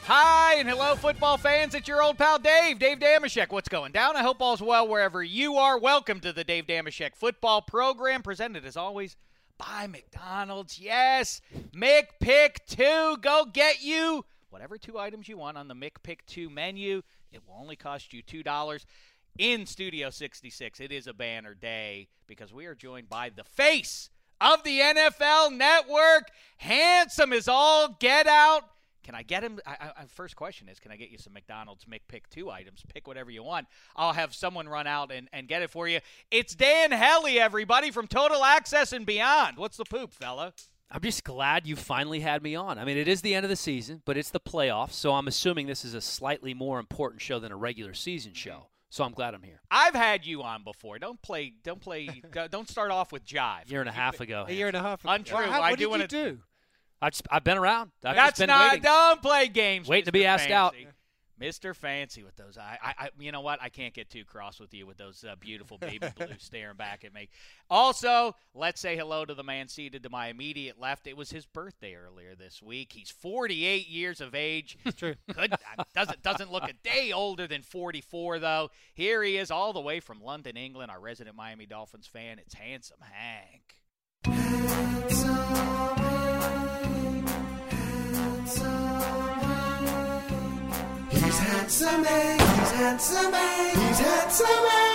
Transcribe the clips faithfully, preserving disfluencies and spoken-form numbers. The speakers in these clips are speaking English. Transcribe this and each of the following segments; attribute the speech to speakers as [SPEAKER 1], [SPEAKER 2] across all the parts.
[SPEAKER 1] Hi and hello, football fans. It's your old pal Dave, Dave Damashek. What's going down? I hope all's well wherever you are. Welcome to the Dave Damashek football program, presented as always by McDonald's. Yes, McPick two. Go get you whatever two items you want on the McPick two menu. It will only cost you two dollars. In Studio sixty-six, it is a banner day because we are joined by the face of the N F L Network. Handsome as all get out. Can I get him? I, I, first question is, can I get you some McDonald's McPick two items? Pick whatever you want. I'll have someone run out and, and get it for you. It's Dan Hellie, everybody, from Total Access and Beyond. What's the poop, fella?
[SPEAKER 2] I'm just glad you finally had me on. I mean, it is the end of the season, but it's the playoffs, so I'm assuming this is a slightly more important show than a regular season show. So I'm glad I'm here.
[SPEAKER 1] I've had you on before. Don't play. Don't play. Don't start off with jive.
[SPEAKER 2] A year and a half ago.
[SPEAKER 3] A year and a half ago.
[SPEAKER 1] Untrue.
[SPEAKER 3] Well, how,
[SPEAKER 1] I
[SPEAKER 3] what
[SPEAKER 1] do
[SPEAKER 3] did
[SPEAKER 1] wanna,
[SPEAKER 3] you do?
[SPEAKER 2] I've, just, I've been around. I've
[SPEAKER 1] That's
[SPEAKER 2] just been
[SPEAKER 1] not.
[SPEAKER 2] waiting.
[SPEAKER 1] Don't play games.
[SPEAKER 2] Waiting
[SPEAKER 1] Mister
[SPEAKER 2] to be asked
[SPEAKER 1] Fancy.
[SPEAKER 2] out.
[SPEAKER 1] Mister Fancy with those. I, I, I, you know what? I can't get too cross with you with those uh, beautiful baby blues staring back at me. Also, let's say hello to the man seated to my immediate left. It was his birthday earlier this week. He's forty-eight years of age.
[SPEAKER 3] True.
[SPEAKER 1] Good. Doesn't doesn't look a day older than forty-four though. Here he is, all the way from London, England. Our resident Miami Dolphins fan. It's Handsome Hank.
[SPEAKER 4] He's handsome, eh? He's handsome, eh? He's handsome,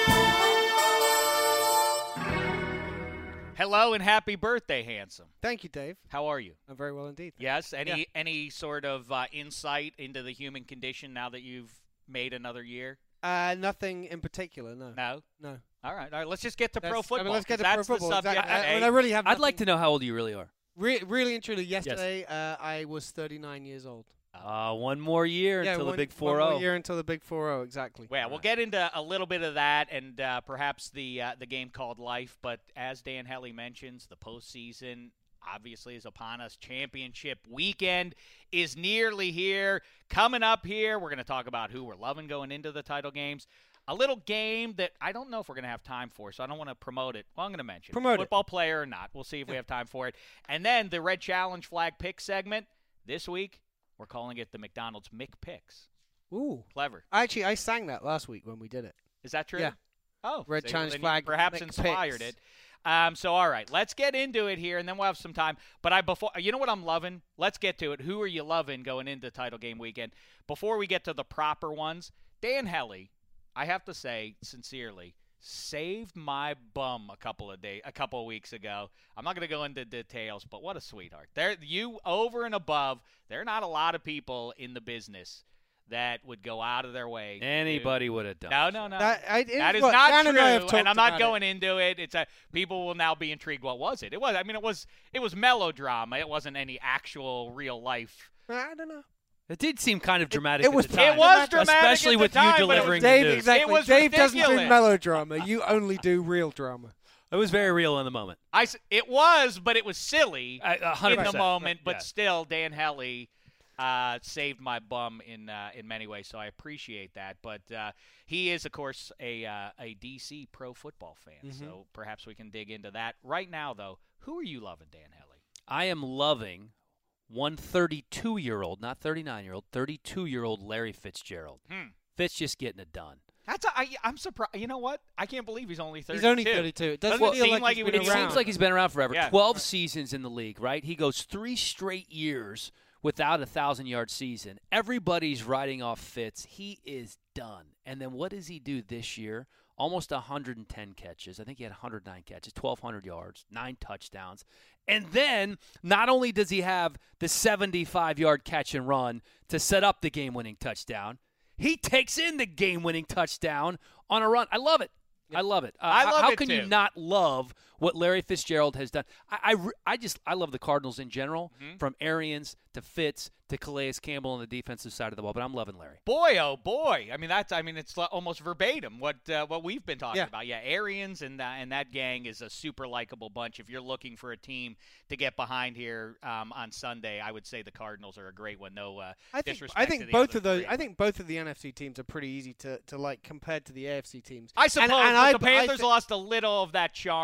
[SPEAKER 4] eh?
[SPEAKER 1] Hello and happy birthday, Handsome.
[SPEAKER 3] Thank you, Dave.
[SPEAKER 1] How are you?
[SPEAKER 3] I'm very well indeed.
[SPEAKER 1] Yes. Any
[SPEAKER 3] Yeah.
[SPEAKER 1] any sort of uh, insight into the human condition now that you've made another year?
[SPEAKER 3] Uh, nothing in particular, no.
[SPEAKER 1] No.
[SPEAKER 3] No.
[SPEAKER 1] All right. All right. Let's just get to
[SPEAKER 3] That's-
[SPEAKER 1] pro
[SPEAKER 3] I
[SPEAKER 1] football.
[SPEAKER 3] mean, let's get
[SPEAKER 1] 'cause
[SPEAKER 3] to pro
[SPEAKER 1] that's
[SPEAKER 3] football.
[SPEAKER 1] the subject.
[SPEAKER 3] Exactly. I, I, mean,
[SPEAKER 1] today.
[SPEAKER 3] I really have
[SPEAKER 2] I'd like
[SPEAKER 3] nothing-
[SPEAKER 2] to know how old you really are.
[SPEAKER 3] Re- really and truly, yesterday uh, I was thirty-nine years old.
[SPEAKER 2] Uh, one more year
[SPEAKER 3] yeah,
[SPEAKER 2] until
[SPEAKER 3] one,
[SPEAKER 2] the big
[SPEAKER 3] one
[SPEAKER 2] four oh.
[SPEAKER 3] more year until the big four oh, exactly.
[SPEAKER 1] Well, we'll get into a little bit of that and uh, perhaps the uh, the game called life. But as Dan Hellie mentions, the postseason obviously is upon us. Championship weekend is nearly here. Coming up here, we're going to talk about who we're loving going into the title games. A little game that I don't know if we're going to have time for, so I don't want to promote it. Well, I'm going to mention
[SPEAKER 3] Promote
[SPEAKER 1] football
[SPEAKER 3] it.
[SPEAKER 1] player or not. We'll see if we have time for it. And then the Red Challenge Flag Pick segment this week. We're calling it the McDonald's McPicks.
[SPEAKER 3] Ooh.
[SPEAKER 1] Clever.
[SPEAKER 3] Actually, I sang that last week when we did it.
[SPEAKER 1] Is that true?
[SPEAKER 3] Yeah.
[SPEAKER 1] Oh.
[SPEAKER 3] Red
[SPEAKER 1] see,
[SPEAKER 3] Challenge
[SPEAKER 1] then you
[SPEAKER 3] Flag
[SPEAKER 1] perhaps
[SPEAKER 3] McPicks.
[SPEAKER 1] inspired it. Um, so, all right, let's get into it here, and then we'll have some time. But I before you know what I'm loving? Let's get to it. Who are you loving going into title game weekend? Before we get to the proper ones, Dan Hellie, I have to say sincerely, saved my bum a couple of days, a couple of weeks ago. I'm not going to go into details, but what a sweetheart. There, you over and above. There are not a lot of people in the business that would go out of their way.
[SPEAKER 2] Anybody
[SPEAKER 1] to,
[SPEAKER 2] would have done.
[SPEAKER 1] No, no, no.
[SPEAKER 3] That, I, it
[SPEAKER 1] That is
[SPEAKER 3] what,
[SPEAKER 1] not
[SPEAKER 3] Dan
[SPEAKER 1] true,
[SPEAKER 3] and, I have
[SPEAKER 1] and,
[SPEAKER 3] talked
[SPEAKER 1] I'm not
[SPEAKER 3] about
[SPEAKER 1] going
[SPEAKER 3] it.
[SPEAKER 1] into it. It's a people will now be intrigued. What was it? It was. I mean, it was. It was melodrama. It wasn't any actual real life.
[SPEAKER 3] I don't know.
[SPEAKER 2] It did seem kind of dramatic.
[SPEAKER 3] it
[SPEAKER 2] at
[SPEAKER 3] was-
[SPEAKER 2] the time.
[SPEAKER 1] It was dramatic,
[SPEAKER 2] especially
[SPEAKER 1] at the
[SPEAKER 2] with
[SPEAKER 1] time,
[SPEAKER 2] you
[SPEAKER 1] but it was
[SPEAKER 2] delivering
[SPEAKER 3] Dave,
[SPEAKER 2] the news.
[SPEAKER 3] exactly.
[SPEAKER 1] It was
[SPEAKER 3] Dave doesn't do
[SPEAKER 1] ridiculous.
[SPEAKER 3] melodrama. You only do real drama.
[SPEAKER 2] It was very real in the moment.
[SPEAKER 1] I. s- It was, but it was silly
[SPEAKER 2] I- a hundred
[SPEAKER 1] in the
[SPEAKER 2] percent.
[SPEAKER 1] moment. But
[SPEAKER 2] Yeah.
[SPEAKER 1] still, Dan Hellie uh, saved my bum in uh, in many ways. So I appreciate that. But uh, he is, of course, a uh, a D C pro football fan.
[SPEAKER 3] Mm-hmm.
[SPEAKER 1] So perhaps we can dig into that right now. Though, who are you loving, Dan Hellie?
[SPEAKER 2] I am loving one thirty-two-year-old, not thirty-nine-year-old, thirty-two-year-old Larry Fitzgerald.
[SPEAKER 1] Hmm.
[SPEAKER 2] Fitz just getting it done.
[SPEAKER 1] That's a, I, I'm surprised. You know what? I can't believe he's only thirty-two.
[SPEAKER 3] He's only thirty-two. It doesn't
[SPEAKER 1] Doesn't it
[SPEAKER 3] feel
[SPEAKER 1] seem
[SPEAKER 3] like,
[SPEAKER 1] like
[SPEAKER 3] he's
[SPEAKER 1] he
[SPEAKER 3] been
[SPEAKER 1] would
[SPEAKER 2] It
[SPEAKER 1] be
[SPEAKER 3] around.
[SPEAKER 2] seems like he's been around forever.
[SPEAKER 1] Yeah.
[SPEAKER 2] twelve seasons in the league, right? He goes three straight years without a thousand-yard season. Everybody's riding off Fitz. He is done. And then what does he do this year? Almost one hundred ten catches. I think he had one hundred nine catches, twelve hundred yards, nine touchdowns. And then not only does he have the seventy-five-yard catch and run to set up the game-winning touchdown, he takes in the game-winning touchdown on a run. I love it. I love it. Uh,
[SPEAKER 1] I
[SPEAKER 2] how-
[SPEAKER 1] love
[SPEAKER 2] how
[SPEAKER 1] it
[SPEAKER 2] can
[SPEAKER 1] too.
[SPEAKER 2] you not love what Larry Fitzgerald has done? I, I, re- I just I love the Cardinals in general,
[SPEAKER 1] Mm-hmm.
[SPEAKER 2] from Arians to Fitz to Calais Campbell on the defensive side of the ball. But I'm loving Larry.
[SPEAKER 1] Boy, oh boy! I mean, that's I mean, it's li- almost verbatim what uh, what we've been talking
[SPEAKER 3] Yeah.
[SPEAKER 1] about. Yeah, Arians and that and that gang is a super likable bunch. If you're looking for a team to get behind here um, on Sunday, I would say the Cardinals are a great one. No uh,
[SPEAKER 3] I think
[SPEAKER 1] disrespect
[SPEAKER 3] I
[SPEAKER 1] to
[SPEAKER 3] think
[SPEAKER 1] the
[SPEAKER 3] both
[SPEAKER 1] other
[SPEAKER 3] of those.
[SPEAKER 1] three.
[SPEAKER 3] I think both of the N F C teams are pretty easy to, to like compared to the A F C teams.
[SPEAKER 1] I suppose
[SPEAKER 3] and
[SPEAKER 1] but
[SPEAKER 3] I-
[SPEAKER 1] the
[SPEAKER 3] I
[SPEAKER 1] Panthers
[SPEAKER 3] thi-
[SPEAKER 1] lost a little of that charm
[SPEAKER 3] Yeah, yeah.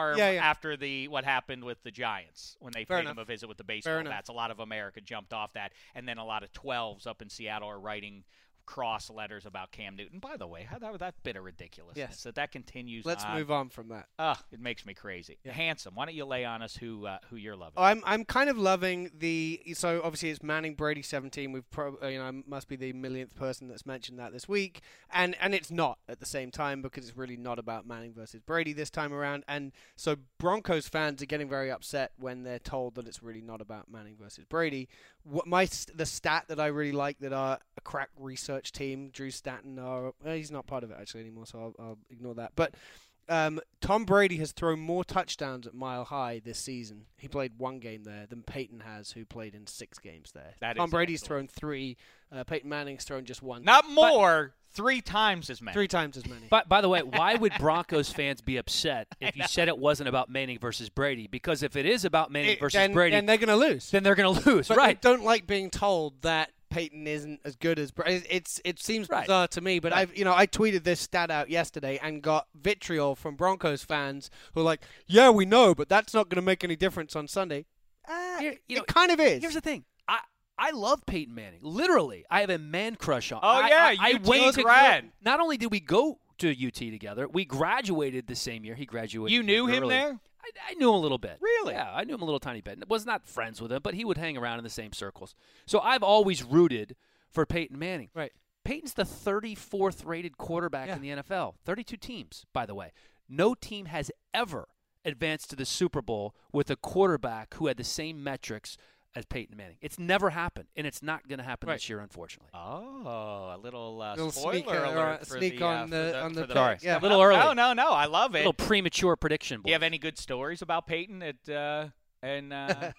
[SPEAKER 1] after the what happened with the Giants when they
[SPEAKER 3] Fair
[SPEAKER 1] paid
[SPEAKER 3] enough.
[SPEAKER 1] him a visit with the
[SPEAKER 3] Fair
[SPEAKER 1] baseball
[SPEAKER 3] enough.
[SPEAKER 1] bats. A lot of America jumped off that, and then a lot of twelves up in Seattle are writing cross letters about Cam Newton. By the way, how that, that bit of ridiculousness
[SPEAKER 3] Yes.
[SPEAKER 1] that that continues.
[SPEAKER 3] Let's
[SPEAKER 1] on.
[SPEAKER 3] move on from that.
[SPEAKER 1] Oh, it makes me crazy.
[SPEAKER 3] Yeah.
[SPEAKER 1] Handsome. Why don't you lay on us who uh, who you're loving?
[SPEAKER 3] I'm I'm kind of loving the so obviously it's Manning Brady seventeen. We've pro, uh, you know I must be the millionth person that's mentioned that this week, and and it's not at the same time because it's really not about Manning versus Brady this time around. And so Broncos fans are getting very upset when they're told that it's really not about Manning versus Brady. What my st- the stat that I really like that our a crack research team, Drew Stanton, are uh, he's not part of it actually anymore, so I'll, I'll ignore that. But Um, Tom Brady has thrown more touchdowns at Mile High this season. He played one game there than Peyton has, who played in six games there.
[SPEAKER 1] That
[SPEAKER 3] Tom
[SPEAKER 1] is
[SPEAKER 3] Brady's
[SPEAKER 1] excellent.
[SPEAKER 3] thrown three. Uh, Peyton Manning's thrown just one.
[SPEAKER 1] Not more, three times as many.
[SPEAKER 3] Three times as many.
[SPEAKER 2] But by the way, why would Broncos fans be upset if you said it wasn't about Manning versus Brady? Because if it is about Manning
[SPEAKER 3] It-
[SPEAKER 2] versus
[SPEAKER 3] then,
[SPEAKER 2] Brady,
[SPEAKER 3] then they're going to lose.
[SPEAKER 2] then they're going to lose,
[SPEAKER 3] But
[SPEAKER 2] right?
[SPEAKER 3] I don't like being told that Peyton isn't as good as Brady. It's it seems
[SPEAKER 2] Right.
[SPEAKER 3] bizarre to me, but
[SPEAKER 2] Right.
[SPEAKER 3] I've you know I tweeted this stat out yesterday and got vitriol from Broncos fans who are like, "Yeah, we know, but that's not going to make any difference on Sunday." Uh,
[SPEAKER 2] Here- you
[SPEAKER 3] it
[SPEAKER 2] know,
[SPEAKER 3] kind of is.
[SPEAKER 2] Here's the thing. I I love Peyton Manning. Literally, I have a man crush on.
[SPEAKER 1] Oh,
[SPEAKER 2] I,
[SPEAKER 1] yeah,
[SPEAKER 2] I, I
[SPEAKER 1] U T
[SPEAKER 2] went to
[SPEAKER 1] grad.
[SPEAKER 2] Not only did we go to U T together, we graduated the same year. He graduated.
[SPEAKER 1] You knew him
[SPEAKER 2] early.
[SPEAKER 1] there?
[SPEAKER 2] I, I knew him a little bit.
[SPEAKER 1] Really?
[SPEAKER 2] Yeah, I knew him a little tiny bit. Was not friends with him, but he would hang around in the same circles. So I've always rooted for Peyton Manning.
[SPEAKER 3] Right.
[SPEAKER 2] Peyton's the thirty-fourth rated quarterback
[SPEAKER 3] Yeah.
[SPEAKER 2] in the N F L. thirty-two teams, by the way. No team has ever advanced to the Super Bowl with a quarterback who had the same metrics as Peyton Manning. It's never happened, and it's not going to happen
[SPEAKER 3] Right.
[SPEAKER 2] this year, unfortunattunely.
[SPEAKER 1] Oh, a little, uh,
[SPEAKER 3] Little
[SPEAKER 1] spoiler
[SPEAKER 3] sneak, uh,
[SPEAKER 1] alert
[SPEAKER 3] uh,
[SPEAKER 1] for
[SPEAKER 3] sneak
[SPEAKER 1] the, uh,
[SPEAKER 3] on
[SPEAKER 1] for
[SPEAKER 3] the- on
[SPEAKER 1] for
[SPEAKER 3] the-
[SPEAKER 2] Sorry.
[SPEAKER 3] yeah.
[SPEAKER 2] A little
[SPEAKER 1] No,
[SPEAKER 2] early.
[SPEAKER 1] No, no, no. I love
[SPEAKER 2] A
[SPEAKER 1] it.
[SPEAKER 2] little premature prediction.
[SPEAKER 1] Do you have
[SPEAKER 2] boys.
[SPEAKER 1] any good stories about Peyton at uh, and uh,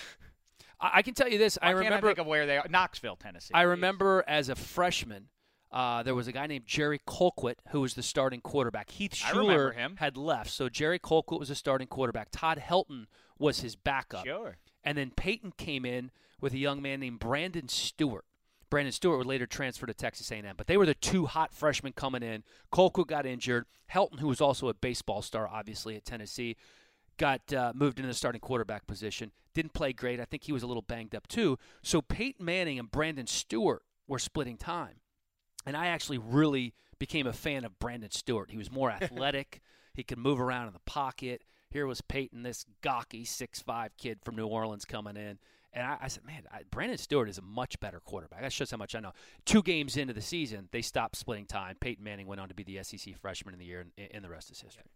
[SPEAKER 2] I, I can tell you this. I
[SPEAKER 1] why can't
[SPEAKER 2] remember.
[SPEAKER 1] I think of where they are. Knoxville, Tennessee.
[SPEAKER 2] I
[SPEAKER 1] please.
[SPEAKER 2] remember as a freshman, uh, there was a guy named Jerry Colquitt who was the starting quarterback. Heath
[SPEAKER 1] I remember
[SPEAKER 2] Schuler
[SPEAKER 1] him.
[SPEAKER 2] had left, so Jerry Colquitt was the starting quarterback. Todd Helton was his backup.
[SPEAKER 1] Sure.
[SPEAKER 2] And then Peyton came in with a young man named Brandon Stewart. Brandon Stewart would later transfer to Texas A and M. But they were the two hot freshmen coming in. Colquitt got injured. Helton, who was also a baseball star, obviously, at Tennessee, got uh, moved into the starting quarterback position. Didn't play great. I think he was a little banged up, too. So Peyton Manning and Brandon Stewart were splitting time. And I actually really became a fan of Brandon Stewart. He was more athletic. He could move around in the pocket. Here was Peyton, this gawky six five kid from New Orleans coming in. And I, I said, man, I, Brandon Stewart is a much better quarterback. That shows how much I know. Two games into the season, they stopped splitting time. Peyton Manning went on to be the S E C freshman of the year, and, and the rest is history.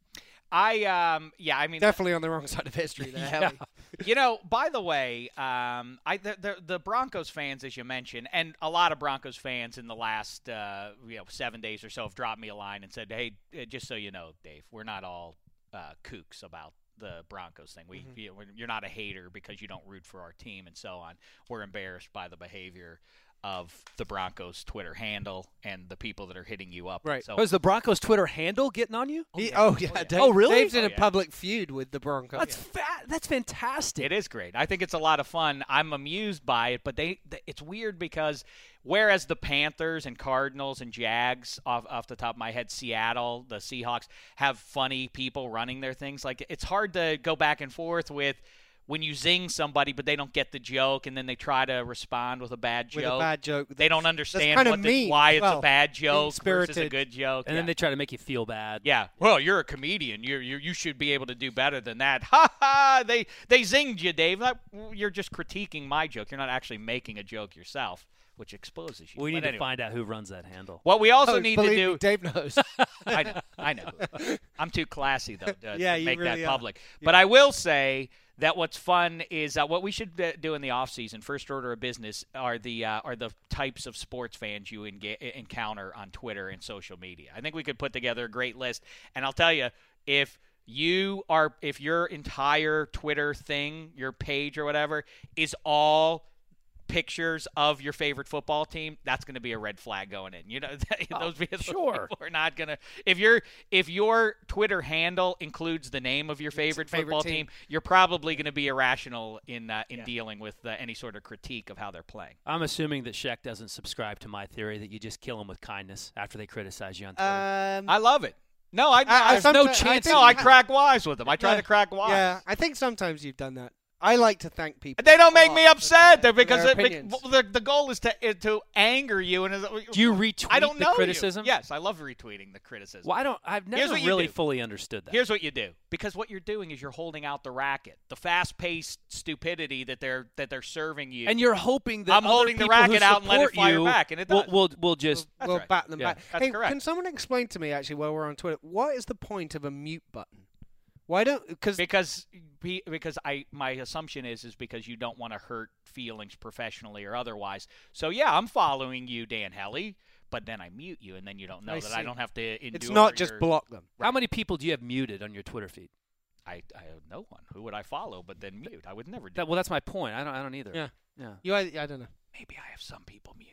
[SPEAKER 1] I um yeah I mean
[SPEAKER 3] Definitely on the wrong side of history there, Helly.
[SPEAKER 1] you know, by the way, um, I the, the the Broncos fans, as you mentioned, and a lot of Broncos fans in the last uh, you know seven days or so have dropped me a line and said, "Hey, uh, just so you know, Dave, we're not all uh, kooks about the Broncos thing. We
[SPEAKER 3] Mm-hmm.
[SPEAKER 1] you know, you're not a hater because you don't root for our team and so on. We're embarrassed by the behavior of the Broncos Twitter handle and the people that are hitting you up.
[SPEAKER 3] Right.
[SPEAKER 1] So
[SPEAKER 2] Was the Broncos Twitter handle getting on you?
[SPEAKER 3] He- oh, yeah.
[SPEAKER 1] Oh, yeah.
[SPEAKER 3] Dave,
[SPEAKER 2] Oh, really?
[SPEAKER 3] Dave's in
[SPEAKER 1] Oh,
[SPEAKER 3] a
[SPEAKER 1] yeah.
[SPEAKER 3] public feud with the Broncos.
[SPEAKER 2] That's fa- that's fantastic.
[SPEAKER 1] It is great. I think it's a lot of fun. I'm amused by it, but they, they it's weird because whereas the Panthers and Cardinals and Jags, off off the top of my head, Seattle, the Seahawks have funny people running their things. Like it's hard to go back and forth with when you zing somebody, but they don't get the joke, and then they try to respond with a bad joke.
[SPEAKER 3] With a bad joke.
[SPEAKER 1] They don't
[SPEAKER 3] That's
[SPEAKER 1] understand
[SPEAKER 3] kinda
[SPEAKER 1] what the,
[SPEAKER 3] mean
[SPEAKER 1] why
[SPEAKER 3] as
[SPEAKER 1] it's
[SPEAKER 3] well.
[SPEAKER 1] a bad joke versus a
[SPEAKER 3] Mean-spirited.
[SPEAKER 1] good joke.
[SPEAKER 2] And
[SPEAKER 1] yeah.
[SPEAKER 2] then they try to make you feel bad.
[SPEAKER 1] Yeah. Well, you're a comedian. You you you should be able to do better than that. Ha ha! They they zinged you, Dave. That- You're just critiquing my joke. You're not actually making a joke yourself, which exposes you.
[SPEAKER 2] We
[SPEAKER 1] But
[SPEAKER 2] need
[SPEAKER 1] anyway.
[SPEAKER 2] to find out who runs that handle.
[SPEAKER 1] What we also
[SPEAKER 3] Oh,
[SPEAKER 1] need to
[SPEAKER 3] believe
[SPEAKER 1] do.
[SPEAKER 3] me, Dave knows.
[SPEAKER 1] I know. I know. I'm too classy though to,
[SPEAKER 3] Yeah,
[SPEAKER 1] to
[SPEAKER 3] you
[SPEAKER 1] make
[SPEAKER 3] really
[SPEAKER 1] that
[SPEAKER 3] are.
[SPEAKER 1] public. But I will say that what's fun is uh, what we should uh, do in the off season. First order of business are the uh, are the types of sports fans you enga- encounter on Twitter and social media. I think we could put together a great list. And I'll tell you, if you are if your entire Twitter thing, your page or whatever, is all pictures of your favorite football team, that's going to be a red flag going in. You know, those, those
[SPEAKER 2] sure.
[SPEAKER 1] people are not going to. If your if your Twitter handle includes the name of your favorite,
[SPEAKER 3] favorite
[SPEAKER 1] football
[SPEAKER 3] team.
[SPEAKER 1] team, you're probably going to be irrational in uh, in
[SPEAKER 3] Yeah.
[SPEAKER 1] dealing with uh, any sort of critique of how they're playing.
[SPEAKER 2] I'm assuming that Shaq doesn't subscribe to my theory that you just kill them with kindness after they criticize you on Twitter.
[SPEAKER 3] um,
[SPEAKER 1] I love it. No, I,
[SPEAKER 3] I-
[SPEAKER 1] I,
[SPEAKER 3] I
[SPEAKER 2] There's no
[SPEAKER 3] someti- I
[SPEAKER 2] chance.
[SPEAKER 3] think
[SPEAKER 1] no, I
[SPEAKER 3] you-
[SPEAKER 1] crack wise with them. I try
[SPEAKER 3] Yeah.
[SPEAKER 1] to crack wise.
[SPEAKER 3] Yeah, I think sometimes you've done that. I like to thank people.
[SPEAKER 1] They don't make
[SPEAKER 3] a
[SPEAKER 1] me
[SPEAKER 3] lot
[SPEAKER 1] upset
[SPEAKER 3] for their-
[SPEAKER 1] because
[SPEAKER 3] for
[SPEAKER 1] it,
[SPEAKER 3] their
[SPEAKER 1] bec-
[SPEAKER 3] opinions.
[SPEAKER 1] the, the goal is to is to anger you. And
[SPEAKER 2] Do you retweet
[SPEAKER 1] I don't
[SPEAKER 2] the
[SPEAKER 1] know
[SPEAKER 2] criticism?
[SPEAKER 1] You. Yes, I love retweeting the criticism.
[SPEAKER 2] Well, I don't. I've
[SPEAKER 1] Here's
[SPEAKER 2] never
[SPEAKER 1] what you
[SPEAKER 2] really
[SPEAKER 1] do.
[SPEAKER 2] fully understood that.
[SPEAKER 1] Here's what you do, because what you're doing is you're holding out the racket, the fast-paced stupidity that they're that they're serving you.
[SPEAKER 2] and you're hoping that
[SPEAKER 1] I'm
[SPEAKER 2] other
[SPEAKER 1] holding the
[SPEAKER 2] people who
[SPEAKER 1] racket out and let it
[SPEAKER 2] support
[SPEAKER 1] fire
[SPEAKER 2] you
[SPEAKER 1] back, and it
[SPEAKER 2] will
[SPEAKER 1] does.
[SPEAKER 2] will will just.
[SPEAKER 1] That's
[SPEAKER 3] we'll
[SPEAKER 1] right.
[SPEAKER 3] bat them
[SPEAKER 2] Yeah.
[SPEAKER 3] back.
[SPEAKER 1] That's
[SPEAKER 3] hey,
[SPEAKER 1] correct.
[SPEAKER 3] can someone explain to me actually while we're on Twitter, what is the point of a mute button? Why don't because
[SPEAKER 1] because be- because I my assumption is is because you don't want to hurt feelings professionally or otherwise. So yeah, I'm following you, Dan Helly, but then I mute you, and then you don't know
[SPEAKER 3] I
[SPEAKER 1] that I
[SPEAKER 3] see.
[SPEAKER 1] don't have to endure.
[SPEAKER 3] it's not just
[SPEAKER 1] your-
[SPEAKER 3] block them.
[SPEAKER 2] How many people do you have muted on your Twitter feed?
[SPEAKER 1] I I have no one. Who would I follow? But then mute. I would never do.
[SPEAKER 2] That, well, that's my point. I don't. I don't either.
[SPEAKER 3] Yeah.
[SPEAKER 2] Yeah.
[SPEAKER 3] You, I, I don't know.
[SPEAKER 1] Maybe I have some people muted.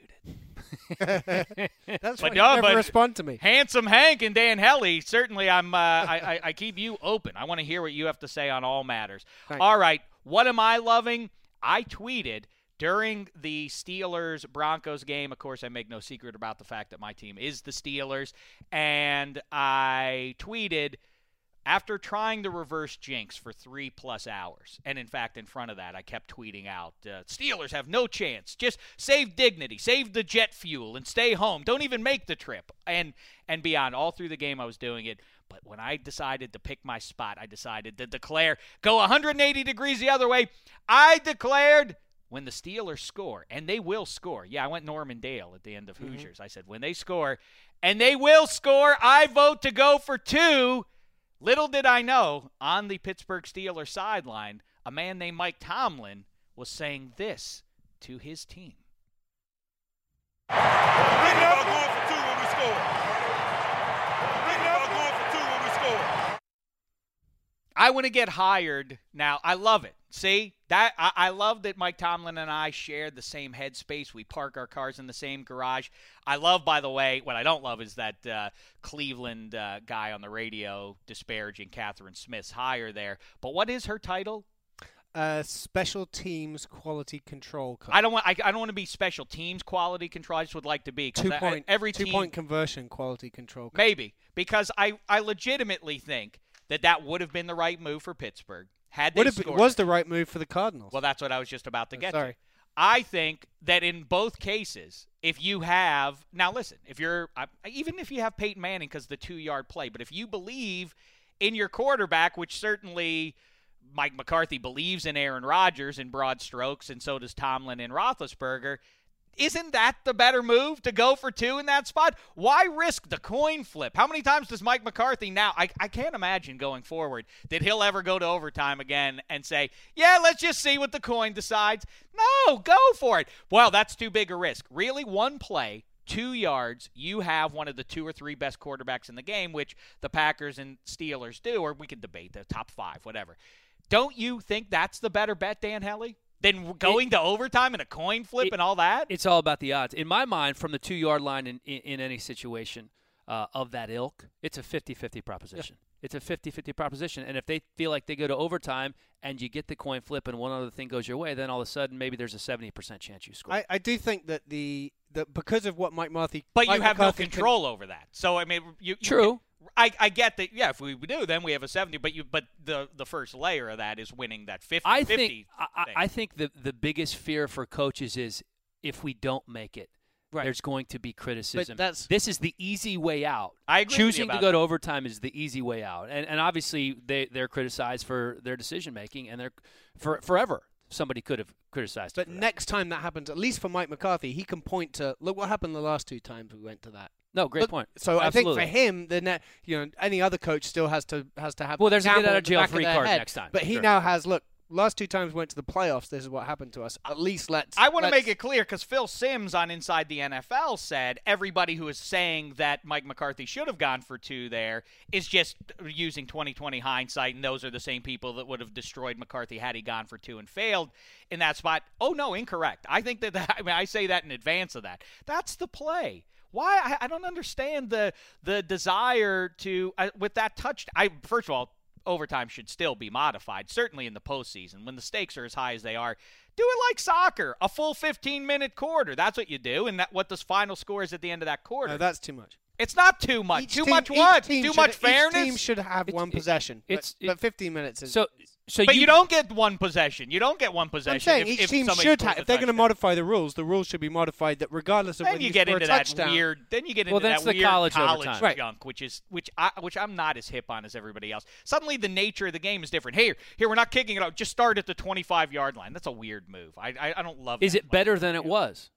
[SPEAKER 3] That's why
[SPEAKER 1] But
[SPEAKER 3] you
[SPEAKER 1] no,
[SPEAKER 3] never
[SPEAKER 1] but-
[SPEAKER 3] respond to me.
[SPEAKER 1] Handsome Hank and Dan Helly, certainly I'm. Uh, I, I, I keep you open. I want to hear what you have to say on all matters.
[SPEAKER 3] Thanks.
[SPEAKER 1] All right, what am I loving? I tweeted during the Steelers-Broncos game. Of course, I make no secret about the fact that my team is the Steelers, and I tweeted after trying to reverse jinx for three plus hours, and in fact, in front of that, I kept tweeting out, uh, Steelers have no chance. Just save dignity, save the jet fuel, and stay home. Don't even make the trip, and and beyond. All through the game, I was doing it. But when I decided to pick my spot, I decided to declare, go one hundred eighty degrees the other way. I declared when the Steelers score, and they will score. Yeah, I went Norman Dale at the end of Hoosiers. I said, when they score, and they will score, I vote to go for two. Little did I know, on the Pittsburgh Steelers sideline, a man named Mike Tomlin was saying this to his team.
[SPEAKER 5] Think about going for two when we score. Think about going for two when we score.
[SPEAKER 1] I want to get hired now. I love it. See, that I, I love that Mike Tomlin and I share the same headspace. We park our cars in the same garage. I love, by the way, what I don't love is that uh, Cleveland uh, guy on the radio disparaging Catherine Smith's hire there. But what is her title?
[SPEAKER 3] Uh, special teams quality control. coach.
[SPEAKER 1] I don't want. I, I don't want to be special teams quality control. I just would like to be 'cause
[SPEAKER 3] two
[SPEAKER 1] I-
[SPEAKER 3] point
[SPEAKER 1] every
[SPEAKER 3] two
[SPEAKER 1] team,
[SPEAKER 3] point conversion quality control. coach.
[SPEAKER 1] maybe because I I legitimately think that that would have been the right move for Pittsburgh had they
[SPEAKER 3] Would have been,
[SPEAKER 1] scored.
[SPEAKER 3] was the right move for the Cardinals.
[SPEAKER 1] Well, that's what I was just about to
[SPEAKER 3] Oh,
[SPEAKER 1] get
[SPEAKER 3] sorry.
[SPEAKER 1] to. I think that in both cases, if you have – now, listen, if you're I, – even if you have Peyton Manning because the two-yard play, but if you believe in your quarterback, which certainly Mike McCarthy believes in Aaron Rodgers in broad strokes, and so does Tomlin and Roethlisberger, isn't that the better move to go for two in that spot? Why risk the coin flip? How many times does Mike McCarthy now – I, I can't imagine going forward that he'll ever go to overtime again and say, yeah, let's just see what the coin decides. No, go for it. Well, that's too big a risk. Really, one play, two yards, you have one of the two or three best quarterbacks in the game, which the Packers and Steelers do, or we can debate the top five, whatever. Don't you think that's the better bet, Dan Helly? Than going
[SPEAKER 2] It-
[SPEAKER 1] to overtime and a coin flip
[SPEAKER 2] it-
[SPEAKER 1] and all that?
[SPEAKER 2] It's all about the odds. In my mind, from the two-yard line in, in, in any situation uh, of that ilk, it's a fifty-fifty proposition. It's a fifty-fifty proposition. And if they feel like they go to overtime and you get the coin flip and one other thing goes your way, then all of a sudden maybe there's a seventy percent chance you score.
[SPEAKER 3] I, I do think that the that because of what Mike Marthy,
[SPEAKER 1] But
[SPEAKER 3] Mike
[SPEAKER 1] you have
[SPEAKER 3] McCarthy
[SPEAKER 1] no
[SPEAKER 3] can-
[SPEAKER 1] control over that. So, I mean, you, you
[SPEAKER 2] True.
[SPEAKER 1] I, I get that. Yeah, if we do, then we have a seventy. But you, but the the first layer of that is winning that fifty.
[SPEAKER 2] I
[SPEAKER 1] fifty
[SPEAKER 2] think I,
[SPEAKER 1] thing.
[SPEAKER 2] I I think the the biggest fear for coaches is if we don't make it,
[SPEAKER 3] Right.
[SPEAKER 2] there's going to be criticism.
[SPEAKER 3] that's-
[SPEAKER 2] this is the easy way out.
[SPEAKER 1] I agree with you
[SPEAKER 2] Choosing
[SPEAKER 1] about
[SPEAKER 2] to go
[SPEAKER 1] that.
[SPEAKER 2] to overtime is the easy way out, and and obviously they they're criticized for their decision making, and they're for forever somebody could have criticized.
[SPEAKER 3] But
[SPEAKER 2] them for that.
[SPEAKER 3] next time that happens, at least for Mike McCarthy, he can point to look what happened the last two times we went to that.
[SPEAKER 2] no, great
[SPEAKER 3] Look,
[SPEAKER 2] point.
[SPEAKER 3] So
[SPEAKER 2] Absolutely.
[SPEAKER 3] I think for him, the ne- you know any other coach still has to has to have
[SPEAKER 2] Well, there's a
[SPEAKER 3] gamble
[SPEAKER 2] get out of
[SPEAKER 3] at the
[SPEAKER 2] jail
[SPEAKER 3] back
[SPEAKER 2] free
[SPEAKER 3] their
[SPEAKER 2] card
[SPEAKER 3] head.
[SPEAKER 2] next time.
[SPEAKER 3] But he
[SPEAKER 2] Sure.
[SPEAKER 3] now has look. Last two times we went to the playoffs. This is what happened to us. At least let's.
[SPEAKER 1] I want to
[SPEAKER 3] let's-
[SPEAKER 1] make it clear because Phil Simms on Inside the N F L said everybody who is saying that Mike McCarthy should have gone for two there is just using twenty twenty hindsight, and those are the same people that would have destroyed McCarthy had he gone for two and failed in that spot. Oh, no, incorrect. I think that, I mean, I say that in advance of that. That's the play. Why? I, I don't understand the the desire to, uh, with that touch. I First of all, overtime should still be modified, certainly in the postseason. When the stakes are as high as they are, do it like soccer, a full fifteen-minute quarter. That's what you do, and that what the final score is at the end of that quarter.
[SPEAKER 3] No, that's too much.
[SPEAKER 1] It's not too much.
[SPEAKER 3] Each
[SPEAKER 1] too
[SPEAKER 3] team-
[SPEAKER 1] much
[SPEAKER 3] each
[SPEAKER 1] what?
[SPEAKER 3] team
[SPEAKER 1] Too
[SPEAKER 3] should-
[SPEAKER 1] much
[SPEAKER 3] Each
[SPEAKER 1] fairness?
[SPEAKER 3] team should have
[SPEAKER 2] It's-
[SPEAKER 3] one
[SPEAKER 2] it-
[SPEAKER 3] possession.
[SPEAKER 2] it's-
[SPEAKER 3] but,
[SPEAKER 2] it-
[SPEAKER 3] but fifteen minutes is.
[SPEAKER 2] So, so
[SPEAKER 1] But
[SPEAKER 2] you,
[SPEAKER 1] you don't get one possession. You don't get one possession.
[SPEAKER 3] I'm saying
[SPEAKER 1] if,
[SPEAKER 3] each
[SPEAKER 1] if
[SPEAKER 3] team
[SPEAKER 1] somebody
[SPEAKER 3] should
[SPEAKER 1] scores
[SPEAKER 3] have.
[SPEAKER 1] a
[SPEAKER 3] If they're going to
[SPEAKER 1] touchdown.
[SPEAKER 3] modify the rules, the rules should be modified that regardless of
[SPEAKER 1] Then
[SPEAKER 3] whether
[SPEAKER 1] you
[SPEAKER 3] you
[SPEAKER 1] get
[SPEAKER 3] score
[SPEAKER 1] into
[SPEAKER 3] a
[SPEAKER 1] that
[SPEAKER 3] touchdown.
[SPEAKER 1] weird. Then you get into
[SPEAKER 2] Well, that's
[SPEAKER 1] that
[SPEAKER 2] the
[SPEAKER 1] weird
[SPEAKER 2] college
[SPEAKER 1] college
[SPEAKER 2] overtime.
[SPEAKER 3] Right.
[SPEAKER 1] junk, which is which I which I'm not as hip on as everybody else. Suddenly, the nature of the game is different. Here, here, we're not kicking it out. Just start at the twenty-five yard line. That's a weird move. I I, I don't love.
[SPEAKER 2] is
[SPEAKER 1] that
[SPEAKER 2] it
[SPEAKER 1] play.
[SPEAKER 2] better than it was?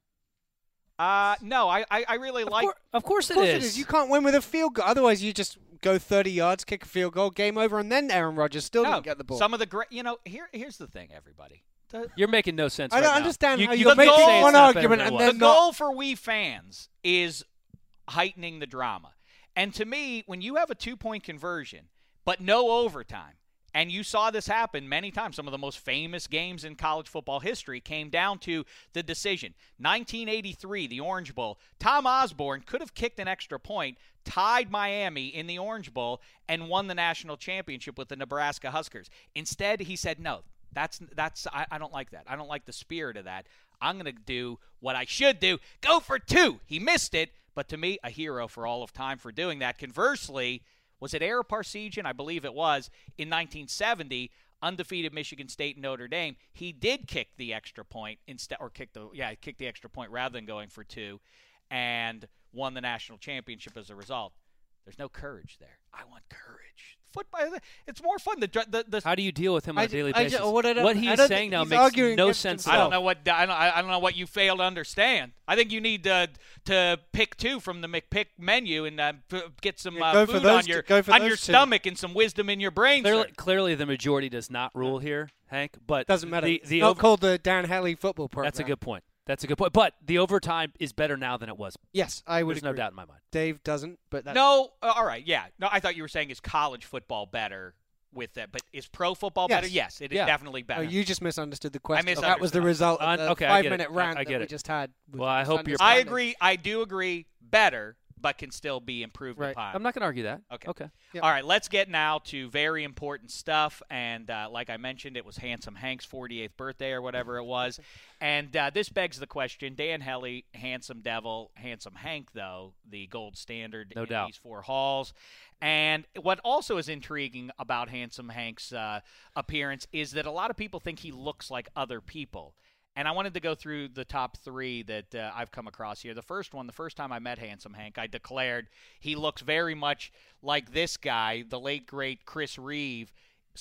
[SPEAKER 1] Uh, no, I I, I really
[SPEAKER 2] Of,
[SPEAKER 1] like.
[SPEAKER 2] cour- of course,
[SPEAKER 3] Of course
[SPEAKER 2] it
[SPEAKER 3] it
[SPEAKER 2] is.
[SPEAKER 3] is. You can't win with a field goal. Otherwise, you just go thirty yards, kick a field goal, game over, and then Aaron Rodgers still
[SPEAKER 1] no,
[SPEAKER 3] didn't get the ball.
[SPEAKER 1] some of the great. You know, here here's the thing, everybody. The,
[SPEAKER 2] You're making no sense.
[SPEAKER 3] I
[SPEAKER 2] right
[SPEAKER 3] don't
[SPEAKER 2] now.
[SPEAKER 3] understand
[SPEAKER 2] you,
[SPEAKER 3] how
[SPEAKER 2] you
[SPEAKER 3] you're
[SPEAKER 1] the
[SPEAKER 3] making
[SPEAKER 1] goal-
[SPEAKER 3] one
[SPEAKER 2] it's not better
[SPEAKER 3] argument
[SPEAKER 2] than it
[SPEAKER 3] and
[SPEAKER 2] was.
[SPEAKER 3] then
[SPEAKER 1] the
[SPEAKER 3] not.
[SPEAKER 1] goal for we fans is heightening the drama. And to me, when you have a two-point conversion but no overtime, and you saw this happen many times, some of the most famous games in college football history came down to the decision. nineteen eighty-three, the Orange Bowl. Tom Osborne could have kicked an extra point, tied Miami in the Orange Bowl, and won the national championship with the Nebraska Huskers. Instead, he said, no, that's that's I, I don't like that. I don't like the spirit of that. I'm going to do what I should do. Go for two. He missed it, but to me, a hero for all of time for doing that. Conversely, was it Ara Parseghian? I believe it was. In nineteen seventy, undefeated Michigan State and Notre Dame, he did kick the extra point instead, or kick the yeah, kick the extra point rather than going for two, and won the national championship as a result. There's no courage there. I want courage. Football, it's more fun. The the, the
[SPEAKER 2] How do you deal with him on
[SPEAKER 3] I
[SPEAKER 2] a
[SPEAKER 3] ju-
[SPEAKER 2] daily
[SPEAKER 3] I
[SPEAKER 2] basis?
[SPEAKER 3] ju- what I don't-
[SPEAKER 2] what
[SPEAKER 3] I
[SPEAKER 2] he
[SPEAKER 3] don't
[SPEAKER 2] is
[SPEAKER 3] think
[SPEAKER 2] saying now
[SPEAKER 3] he's
[SPEAKER 2] makes
[SPEAKER 3] arguing
[SPEAKER 2] no
[SPEAKER 3] against
[SPEAKER 2] sense.
[SPEAKER 1] I
[SPEAKER 2] at
[SPEAKER 1] don't
[SPEAKER 2] all.
[SPEAKER 1] know what I don't I don't know what you fail to understand. I think you need to to pick two from the McPick menu and uh, p- get some uh,
[SPEAKER 3] go for
[SPEAKER 1] food
[SPEAKER 3] those
[SPEAKER 1] on
[SPEAKER 3] two-
[SPEAKER 1] your
[SPEAKER 3] go for
[SPEAKER 1] on
[SPEAKER 3] those
[SPEAKER 1] your
[SPEAKER 3] two.
[SPEAKER 1] stomach and some wisdom in your brain.
[SPEAKER 2] Clearly,
[SPEAKER 1] sir.
[SPEAKER 2] clearly, the majority does not rule here, Hank. But
[SPEAKER 3] Doesn't matter.
[SPEAKER 2] The,
[SPEAKER 3] It's
[SPEAKER 2] the
[SPEAKER 3] not
[SPEAKER 2] over-
[SPEAKER 3] called the Dan Haley football program.
[SPEAKER 2] that's a good point. That's a good point. But the overtime is better now than it was.
[SPEAKER 3] Yes, I would
[SPEAKER 2] There's
[SPEAKER 3] agree.
[SPEAKER 2] no doubt in my mind.
[SPEAKER 3] Dave doesn't, but that's
[SPEAKER 1] No, uh, all right, yeah. No, I thought you were saying is college football better with that, but is pro football
[SPEAKER 3] Yes.
[SPEAKER 1] better? Yes, it is
[SPEAKER 2] Yeah.
[SPEAKER 1] definitely
[SPEAKER 3] Oh,
[SPEAKER 1] better.
[SPEAKER 3] you just misunderstood the question.
[SPEAKER 1] misunderstood.
[SPEAKER 3] That was the result
[SPEAKER 2] Uh,
[SPEAKER 3] of the
[SPEAKER 2] okay, I get it.
[SPEAKER 3] five-minute
[SPEAKER 2] I-
[SPEAKER 3] rant
[SPEAKER 2] I get
[SPEAKER 3] that we
[SPEAKER 2] it.
[SPEAKER 3] just had. with
[SPEAKER 2] Well, I hope you're-
[SPEAKER 1] I
[SPEAKER 3] misunderstanding.
[SPEAKER 1] agree. I do agree. Better, but can still be improved
[SPEAKER 3] Right.
[SPEAKER 1] upon.
[SPEAKER 2] I'm not going to argue that.
[SPEAKER 1] Okay.
[SPEAKER 2] Okay.
[SPEAKER 3] Yep.
[SPEAKER 1] All right, let's get now to very important stuff. And uh, like I mentioned, it was Handsome Hank's forty-eighth birthday or whatever it was. And uh, this begs the question, Dan Hellie, Handsome Devil, Handsome Hank, though, the gold standard
[SPEAKER 2] No
[SPEAKER 1] in
[SPEAKER 2] doubt.
[SPEAKER 1] these four halls. And what also is intriguing about Handsome Hank's uh, appearance is that a lot of people think he looks like other people. And I wanted to go through the top three that uh, I've come across here. The first one, the first time I met Handsome Hank, I declared he looks very much like this guy, the late, great Chris Reeve,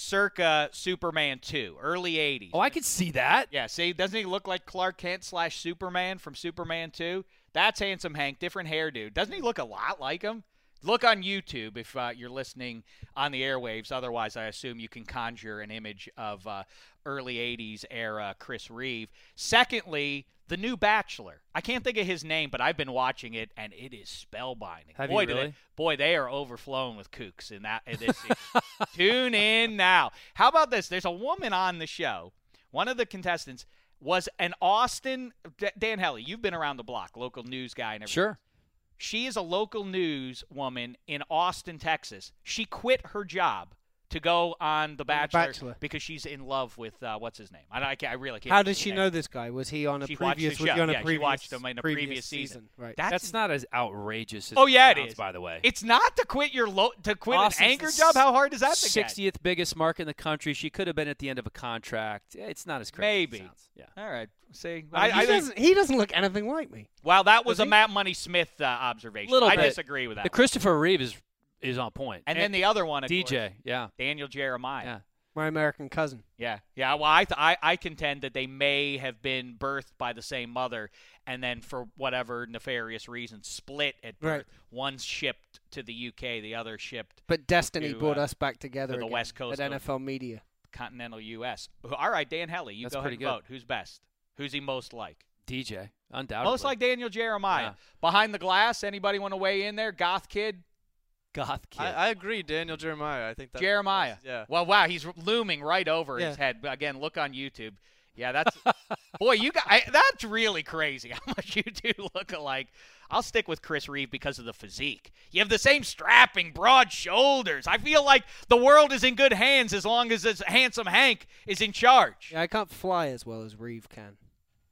[SPEAKER 1] circa Superman two, early eighties.
[SPEAKER 2] Oh, I could see that.
[SPEAKER 1] Yeah, see, doesn't he look like Clark Kent slash Superman from Superman two? That's Handsome Hank, different hairdo. Doesn't he look a lot like him? Look on YouTube if uh, you're listening on the airwaves. Otherwise, I assume you can conjure an image of uh, early eighties era Chris Reeve. Secondly, The New Bachelor. I can't think of his name, but I've been watching it, and it is spellbinding.
[SPEAKER 2] Have
[SPEAKER 1] boy,
[SPEAKER 2] you
[SPEAKER 1] do
[SPEAKER 2] really?
[SPEAKER 1] They, boy, they are overflowing with kooks in that in this season. Tune in now. How about this? There's a woman on the show. One of the contestants was an Austin D- Dan Hellie. You've been around the block, local news guy and everything.
[SPEAKER 2] Sure.
[SPEAKER 1] She is a local news woman in Austin, Texas. She quit her job to go on The Bachelor,
[SPEAKER 3] Bachelor.
[SPEAKER 1] because she's in love with uh, what's his name. I, I, can't, I really can't.
[SPEAKER 3] How
[SPEAKER 1] think
[SPEAKER 3] does
[SPEAKER 1] of
[SPEAKER 3] she
[SPEAKER 1] his
[SPEAKER 3] know
[SPEAKER 1] name.
[SPEAKER 3] this guy? Was he on a
[SPEAKER 1] She watched
[SPEAKER 3] previous?
[SPEAKER 1] the
[SPEAKER 3] Was he
[SPEAKER 1] show.
[SPEAKER 3] on a
[SPEAKER 1] Yeah, she
[SPEAKER 3] previous?
[SPEAKER 1] watched him in a previous season.
[SPEAKER 3] Right.
[SPEAKER 1] That's,
[SPEAKER 2] That's not as outrageous as
[SPEAKER 1] Oh, yeah,
[SPEAKER 2] it
[SPEAKER 1] it
[SPEAKER 2] sounds,
[SPEAKER 1] is.
[SPEAKER 2] by the way.
[SPEAKER 1] It's not to quit your lo- to quit
[SPEAKER 2] Austin's
[SPEAKER 1] an anchor
[SPEAKER 2] the
[SPEAKER 1] job. How hard is that to get?
[SPEAKER 2] sixtieth biggest mark in the country. She could have been at the end of a contract. It's not as crazy
[SPEAKER 1] Maybe.
[SPEAKER 2] as it sounds. Yeah.
[SPEAKER 1] All right. See,
[SPEAKER 3] I
[SPEAKER 1] I,
[SPEAKER 3] he,
[SPEAKER 1] I think,
[SPEAKER 3] doesn't, he doesn't look anything like me.
[SPEAKER 1] wow, that was
[SPEAKER 3] Does
[SPEAKER 1] a
[SPEAKER 3] he?
[SPEAKER 1] Matt Money Smith uh, observation.
[SPEAKER 2] Little
[SPEAKER 1] I
[SPEAKER 2] bit.
[SPEAKER 1] disagree with that.
[SPEAKER 2] The
[SPEAKER 1] one.
[SPEAKER 2] Christopher Reeve is is on point.
[SPEAKER 1] and then the other one, of
[SPEAKER 2] D
[SPEAKER 1] course,
[SPEAKER 2] J, yeah.
[SPEAKER 1] Daniel Jeremiah.
[SPEAKER 2] Yeah.
[SPEAKER 3] My American cousin.
[SPEAKER 1] Yeah, yeah. Well, I, th- I I contend that they may have been birthed by the same mother, and then for whatever nefarious reason, split at birth.
[SPEAKER 3] Right.
[SPEAKER 1] One shipped to the U K, the other shipped
[SPEAKER 3] But destiny
[SPEAKER 1] To,
[SPEAKER 3] brought
[SPEAKER 1] uh,
[SPEAKER 3] us back together
[SPEAKER 1] to the
[SPEAKER 3] again
[SPEAKER 1] West Coast
[SPEAKER 3] at
[SPEAKER 1] of-
[SPEAKER 3] N F L Media.
[SPEAKER 1] continental U S All right, Dan Hellie, you
[SPEAKER 2] That's
[SPEAKER 1] go ahead
[SPEAKER 2] pretty
[SPEAKER 1] and
[SPEAKER 2] good.
[SPEAKER 1] vote. Who's best? Who's he most like?
[SPEAKER 2] D J, undoubtedly.
[SPEAKER 1] Most like Daniel Jeremiah.
[SPEAKER 2] Yeah.
[SPEAKER 1] Behind the glass, anybody want to weigh in there? Goth kid?
[SPEAKER 2] goth kid.
[SPEAKER 6] I, I agree, Daniel Jeremiah. I think that's
[SPEAKER 1] Jeremiah.
[SPEAKER 6] Yeah.
[SPEAKER 1] Well, wow, he's looming right over his
[SPEAKER 3] Yeah.
[SPEAKER 1] head. Again, look on YouTube. Yeah, that's boy. You got I, that's really crazy. How much you two look alike. I'll stick with Chris Reeve because of the physique. You have the same strapping, broad shoulders. I feel like the world is in good hands as long as this Handsome Hank is in charge.
[SPEAKER 3] Yeah, I can't fly as well as Reeve can.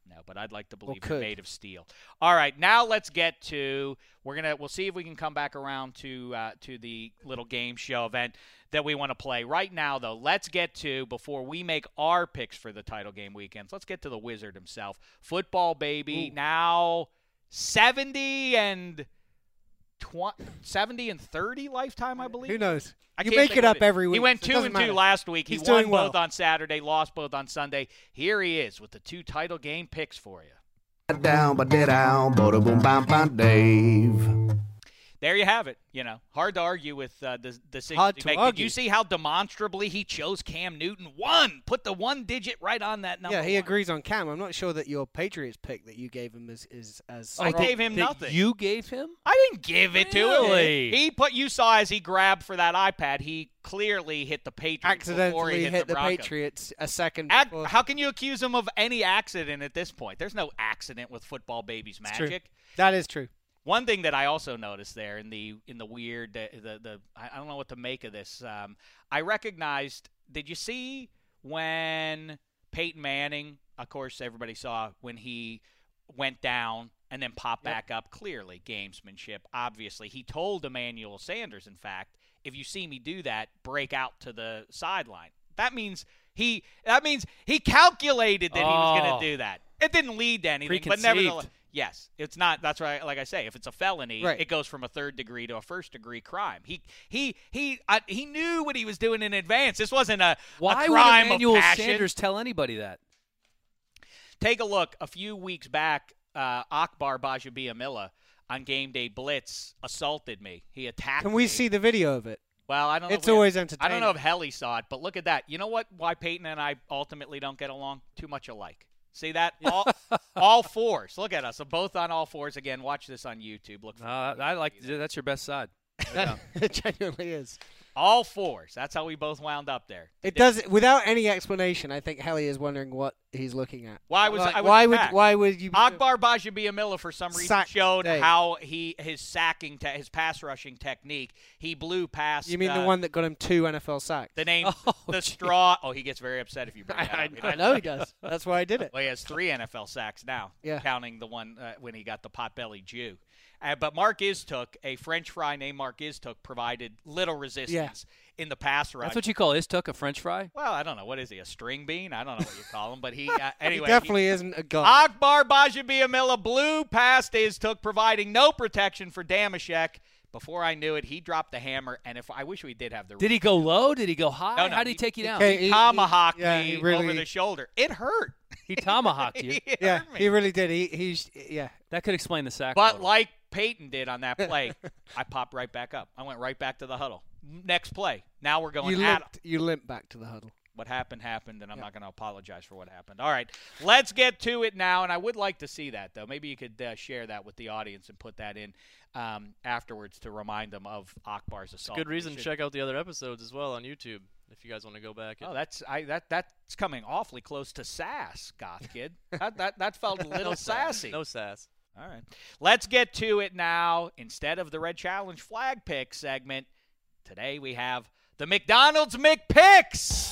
[SPEAKER 1] No, but I'd like to believe
[SPEAKER 3] could.
[SPEAKER 1] they're made of steel. All right, now let's get to we're gonna we'll see if we can come back around to uh, to the little game show event that we want to play. Right now, though, let's get to before we make our picks for the title game weekends. Let's get to the Wizard himself, football baby.
[SPEAKER 3] Ooh.
[SPEAKER 1] Now seventy and twenty, seventy and thirty lifetime, I believe.
[SPEAKER 3] Who knows?
[SPEAKER 1] I
[SPEAKER 3] You
[SPEAKER 1] can't
[SPEAKER 3] make
[SPEAKER 1] think
[SPEAKER 3] it
[SPEAKER 1] of
[SPEAKER 3] up every week.
[SPEAKER 1] He went
[SPEAKER 3] so it
[SPEAKER 1] two
[SPEAKER 3] doesn't
[SPEAKER 1] and
[SPEAKER 3] matter.
[SPEAKER 1] two last week.
[SPEAKER 3] He's
[SPEAKER 1] he won
[SPEAKER 3] doing well.
[SPEAKER 1] both on Saturday, lost both on Sunday. Here he is with the two title game picks for you.
[SPEAKER 4] Down, but down, boom, bam, bam, Dave.
[SPEAKER 1] There you have it. You know, hard to argue with uh, the decision
[SPEAKER 3] Hard
[SPEAKER 1] he
[SPEAKER 3] to
[SPEAKER 1] make. Did
[SPEAKER 3] argue.
[SPEAKER 1] you see how demonstrably he chose Cam Newton? One, put the one digit right on that number.
[SPEAKER 3] Yeah, he
[SPEAKER 1] one.
[SPEAKER 3] agrees on Cam. I'm not sure that your Patriots pick that you gave him is, is as
[SPEAKER 1] I
[SPEAKER 3] strong.
[SPEAKER 1] gave him
[SPEAKER 2] That
[SPEAKER 1] nothing.
[SPEAKER 2] You gave him?
[SPEAKER 1] I didn't give it to him.
[SPEAKER 2] Really?
[SPEAKER 1] He put. You saw as he grabbed for that iPad, he clearly hit the Patriots before he
[SPEAKER 3] accidentally
[SPEAKER 1] hit,
[SPEAKER 3] hit
[SPEAKER 1] the,
[SPEAKER 3] the
[SPEAKER 1] Broncos.
[SPEAKER 3] Patriots a second
[SPEAKER 1] Ac-
[SPEAKER 3] before.
[SPEAKER 1] How can you accuse him of any accident at this point? There's no accident with football baby's
[SPEAKER 3] It's true.
[SPEAKER 1] magic.
[SPEAKER 3] That is true.
[SPEAKER 1] One thing that I also noticed there in the in the weird the the, the I don't know what to make of this. Um, I recognized. Did you see when Peyton Manning? Of course, everybody saw when he went down and then popped
[SPEAKER 3] Yep.
[SPEAKER 1] back up. Clearly, gamesmanship. Obviously, he told Emmanuel Sanders, in fact, if you see me do that, break out to the sideline. That means he. That means he calculated that he was going
[SPEAKER 2] Oh.
[SPEAKER 1] to do that. It didn't lead to anything, but
[SPEAKER 2] Preconceived.
[SPEAKER 1] nevertheless. Yes, it's not. That's right. Like I say, if it's a felony,
[SPEAKER 3] Right.
[SPEAKER 1] it goes from a third degree to a first degree crime. He he he uh, he knew what he was doing in advance. This wasn't a,
[SPEAKER 2] Why
[SPEAKER 1] a
[SPEAKER 2] would
[SPEAKER 1] crime
[SPEAKER 2] Emmanuel
[SPEAKER 1] of passion.
[SPEAKER 2] Sanders tell anybody that?
[SPEAKER 1] Take a look. A few weeks back, uh, Akbar Bajabiamila on Game Day Blitz assaulted me. He attacked
[SPEAKER 3] Can we
[SPEAKER 1] me.
[SPEAKER 3] see the video of it?
[SPEAKER 1] Well, I don't know.
[SPEAKER 3] It's
[SPEAKER 1] if we
[SPEAKER 3] always
[SPEAKER 1] have, I
[SPEAKER 3] entertaining.
[SPEAKER 1] don't know if Helly saw it, but look at that. You know what? Why Peyton and I ultimately don't get along? Too much alike. See that? All, all fours. Look at us. I'm both on all fours. Again, watch this on YouTube. Look.
[SPEAKER 2] No, I like that's your best side.
[SPEAKER 3] That, it genuinely is.
[SPEAKER 1] All fours. That's how we both wound up there.
[SPEAKER 3] It does without any explanation. I think Helly is wondering what he's looking at.
[SPEAKER 1] Why was
[SPEAKER 3] Like,
[SPEAKER 1] I was
[SPEAKER 3] why would
[SPEAKER 1] attacked.
[SPEAKER 3] why would you?
[SPEAKER 1] Akbar Bajabiamila for some reason
[SPEAKER 3] Sack
[SPEAKER 1] showed
[SPEAKER 3] day.
[SPEAKER 1] how he his sacking te- his pass rushing technique. He blew past.
[SPEAKER 3] You mean
[SPEAKER 1] uh,
[SPEAKER 3] the one that got him two N F L sacks?
[SPEAKER 1] the name
[SPEAKER 2] Oh,
[SPEAKER 1] the
[SPEAKER 2] geez.
[SPEAKER 1] straw? Oh, he gets very upset if you bring that
[SPEAKER 3] I,
[SPEAKER 1] up.
[SPEAKER 3] I know he does. That's why I did it.
[SPEAKER 1] Well, he has three N F L sacks now,
[SPEAKER 3] Yeah.
[SPEAKER 1] counting the one uh, when he got the potbelly Jew. Uh, but Mark Iztuk, a French fry named Mark Iztuk, provided little resistance in the pass rush.
[SPEAKER 2] That's what you call Iztuk, a French fry?
[SPEAKER 1] well, I don't know. What is he, a string bean? I don't know what you call him. But he, uh, anyway.
[SPEAKER 3] he definitely isn't a god.
[SPEAKER 1] Akbar Bajabiamila blew past Iztuk, providing no protection for Damashek. Before I knew it, he dropped the hammer. And if I wish we did have the
[SPEAKER 2] Did he go low? Did he go high?
[SPEAKER 1] No, no,
[SPEAKER 2] How did he
[SPEAKER 1] he-
[SPEAKER 2] take you down?
[SPEAKER 3] Okay,
[SPEAKER 1] he
[SPEAKER 3] he-
[SPEAKER 1] tomahawked
[SPEAKER 3] yeah,
[SPEAKER 1] me
[SPEAKER 3] he really-
[SPEAKER 1] over the shoulder. It hurt.
[SPEAKER 2] He tomahawked you.
[SPEAKER 1] It
[SPEAKER 3] yeah,
[SPEAKER 1] hurt me.
[SPEAKER 3] he really did. He he's yeah.
[SPEAKER 2] That could explain the sack.
[SPEAKER 1] But
[SPEAKER 2] total.
[SPEAKER 1] like Peyton did on that play, I popped right back up. I went right back to the huddle. Next play. Now we're going
[SPEAKER 3] You
[SPEAKER 1] at
[SPEAKER 3] limped. You limped back to the huddle.
[SPEAKER 1] what happened happened, and I'm
[SPEAKER 3] Yeah.
[SPEAKER 1] not going to apologize for what happened. All right, let's get to it now, and I would like to see that, though. Maybe you could uh, share that with the audience and put that in um, afterwards to remind them of Akbar's assault.
[SPEAKER 6] Good reason
[SPEAKER 1] We
[SPEAKER 6] to
[SPEAKER 1] should-
[SPEAKER 6] check out the other episodes as well on YouTube if you guys want to go back.
[SPEAKER 1] Oh, that's I that that's coming awfully close to sass, goth kid. that, that that felt a little sassy.
[SPEAKER 6] No sass.
[SPEAKER 1] All right. Let's get to it now. Instead of the Red Challenge flag pick segment, today we have the McDonald's McPicks.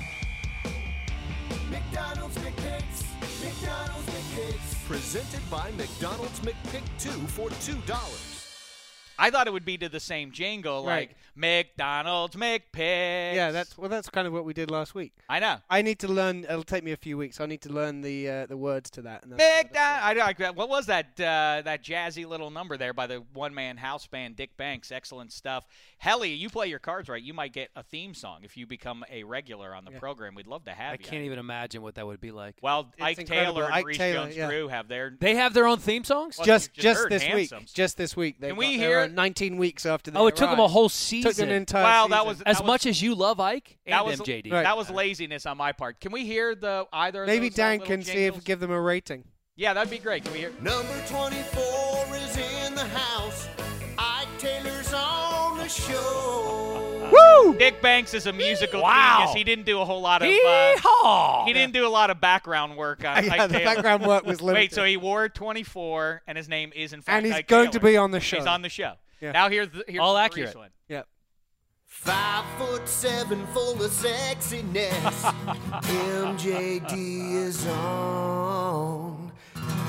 [SPEAKER 4] McDonald's McPicks. McDonald's McPicks. Presented by McDonald's McPick two for two dollars.
[SPEAKER 1] I thought it would be to the same jingle,
[SPEAKER 3] Right.
[SPEAKER 1] like McDonald's McPicks.
[SPEAKER 3] Yeah, that's well. That's kind of what we did last week.
[SPEAKER 1] I know.
[SPEAKER 3] I need to learn. It'll take me a few weeks. I need to learn the uh, the words to that. And that's-
[SPEAKER 1] McDonald's. I, I, what was that? Uh, that jazzy little number there by the one-man house band, Dick Banks. Excellent stuff. Helly, you play your cards right. You might get a theme song if you become a regular on the
[SPEAKER 3] Yeah.
[SPEAKER 1] program. We'd love to have
[SPEAKER 2] I
[SPEAKER 1] you.
[SPEAKER 2] can't even imagine what that would be like.
[SPEAKER 1] Well,
[SPEAKER 3] It's
[SPEAKER 1] Ike
[SPEAKER 3] incredible.
[SPEAKER 1] Taylor and
[SPEAKER 3] Ike
[SPEAKER 1] Reese
[SPEAKER 3] Taylor,
[SPEAKER 1] Jones
[SPEAKER 3] yeah.
[SPEAKER 1] Drew have their.
[SPEAKER 2] They have their own theme songs?
[SPEAKER 1] Well,
[SPEAKER 3] just
[SPEAKER 1] you just
[SPEAKER 3] just
[SPEAKER 1] heard
[SPEAKER 3] this week.
[SPEAKER 1] Handsomes.
[SPEAKER 3] Just this week. They
[SPEAKER 1] Can we
[SPEAKER 3] got
[SPEAKER 1] hear-
[SPEAKER 3] their own nineteen weeks after they
[SPEAKER 2] Oh, it took them a
[SPEAKER 3] arrived.
[SPEAKER 2] whole season.
[SPEAKER 3] Took an entire
[SPEAKER 1] Wow, that
[SPEAKER 3] season.
[SPEAKER 1] was
[SPEAKER 2] as
[SPEAKER 1] that
[SPEAKER 2] much as you love Ike and
[SPEAKER 1] that was
[SPEAKER 2] M J D.
[SPEAKER 3] Right.
[SPEAKER 1] that was laziness on my part. Can we hear the either? Of
[SPEAKER 3] Maybe
[SPEAKER 1] those, uh,
[SPEAKER 3] Dan
[SPEAKER 1] little
[SPEAKER 3] can see if
[SPEAKER 1] jingles?
[SPEAKER 3] give them a rating.
[SPEAKER 1] Yeah, that'd be great. Can we hear?
[SPEAKER 4] Number twenty-four is in the house. Ike Taylor's on the show.
[SPEAKER 3] Woo!
[SPEAKER 1] Dick Banks is a musical
[SPEAKER 2] Wow.
[SPEAKER 1] genius. He didn't do a whole lot of. Uh,
[SPEAKER 2] Hee-haw!
[SPEAKER 1] he didn't do a lot of background work on.
[SPEAKER 3] Yeah,
[SPEAKER 1] Ike
[SPEAKER 3] the
[SPEAKER 1] Taylor.
[SPEAKER 3] background work was limited.
[SPEAKER 1] Wait, so he wore twenty-four, and his name is in fact.
[SPEAKER 3] and he's
[SPEAKER 1] Ike
[SPEAKER 3] going to
[SPEAKER 1] Taylor.
[SPEAKER 3] be on the show.
[SPEAKER 1] He's on the show.
[SPEAKER 3] Yeah.
[SPEAKER 1] Now here's the here's
[SPEAKER 2] All
[SPEAKER 1] the
[SPEAKER 2] accurate.
[SPEAKER 1] Reese one.
[SPEAKER 3] Yep.
[SPEAKER 4] Five foot seven, full of sexiness. M J D is on.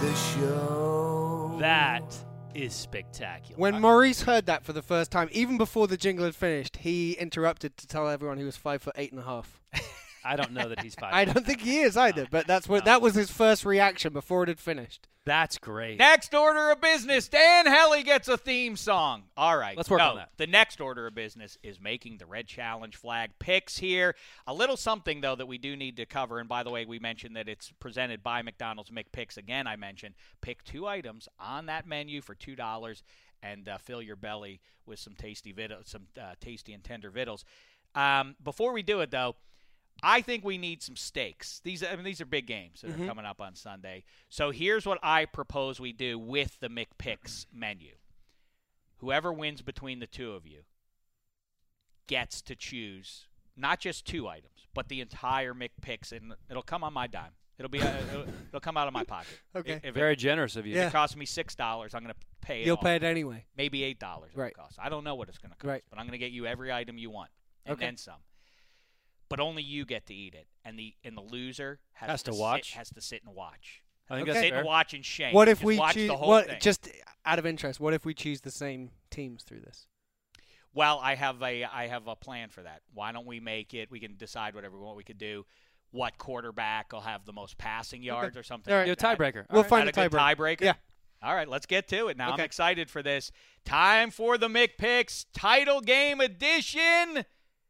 [SPEAKER 4] the show.
[SPEAKER 2] That is spectacular.
[SPEAKER 3] When Maurice heard that for the first time, even before the jingle had finished, he interrupted to tell everyone he was five foot eight and a half.
[SPEAKER 2] I don't know that he's five.
[SPEAKER 3] I don't think he is either, but that's what
[SPEAKER 2] No.
[SPEAKER 3] that was his first reaction before it had finished.
[SPEAKER 2] That's great.
[SPEAKER 1] Next order of business, Dan Hellie gets a theme song. All right.
[SPEAKER 2] Let's work
[SPEAKER 1] no,
[SPEAKER 2] on that.
[SPEAKER 1] The next order of business is making the Red Challenge flag picks here. A little something, though, that we do need to cover. And by the way, we mentioned that it's presented by McDonald's McPicks. Again, I mentioned pick two items on that menu for two dollars and uh, fill your belly with some tasty vid- some uh, tasty and tender vittles. Um, before we do it, though, I think we need some stakes. These, I mean, these are big games that
[SPEAKER 3] Mm-hmm.
[SPEAKER 1] are coming up on Sunday. So here's what I propose we do with the McPicks menu. Whoever wins between the two of you gets to choose not just two items, but the entire McPicks, and it'll come on my dime. It'll be, uh, it'll, it'll come out of my pocket.
[SPEAKER 3] Okay.
[SPEAKER 1] If
[SPEAKER 2] Very
[SPEAKER 1] it,
[SPEAKER 2] generous of you.
[SPEAKER 3] Yeah.
[SPEAKER 1] if it costs me six dollars, I'm going to pay it.
[SPEAKER 3] You'll
[SPEAKER 1] all.
[SPEAKER 3] pay it anyway.
[SPEAKER 1] Maybe eight dollars.
[SPEAKER 3] Right.
[SPEAKER 1] It costs. I don't know what it's going to cost,
[SPEAKER 3] Right.
[SPEAKER 1] but I'm going to get you every item you want, and
[SPEAKER 3] Okay.
[SPEAKER 1] then some. But only you get to eat it, and the and the loser has,
[SPEAKER 2] Has to
[SPEAKER 1] sit-
[SPEAKER 2] watch?
[SPEAKER 1] has to sit and watch.
[SPEAKER 2] I think
[SPEAKER 3] Okay.
[SPEAKER 2] that's
[SPEAKER 1] Sit
[SPEAKER 2] fair.
[SPEAKER 1] and watch in shame.
[SPEAKER 3] What if
[SPEAKER 1] Just
[SPEAKER 3] we
[SPEAKER 1] watch
[SPEAKER 3] choose?
[SPEAKER 1] the whole
[SPEAKER 3] What
[SPEAKER 1] thing.
[SPEAKER 3] just out of interest? What if we choose the same teams through this?
[SPEAKER 1] Well, I have a I have a plan for that. Why don't we make it? We can decide whatever we want. We could do what quarterback will have the most passing yards or something.
[SPEAKER 3] All right.
[SPEAKER 1] like
[SPEAKER 2] Do a
[SPEAKER 1] that.
[SPEAKER 2] tiebreaker.
[SPEAKER 3] We'll
[SPEAKER 2] All right.
[SPEAKER 3] find
[SPEAKER 1] That
[SPEAKER 3] a
[SPEAKER 1] a good
[SPEAKER 3] tiebreaker.
[SPEAKER 1] tiebreaker.
[SPEAKER 3] Yeah.
[SPEAKER 1] All right, let's get to it. Now I'm
[SPEAKER 3] Okay.
[SPEAKER 1] excited for this. Time for the McPicks title game edition.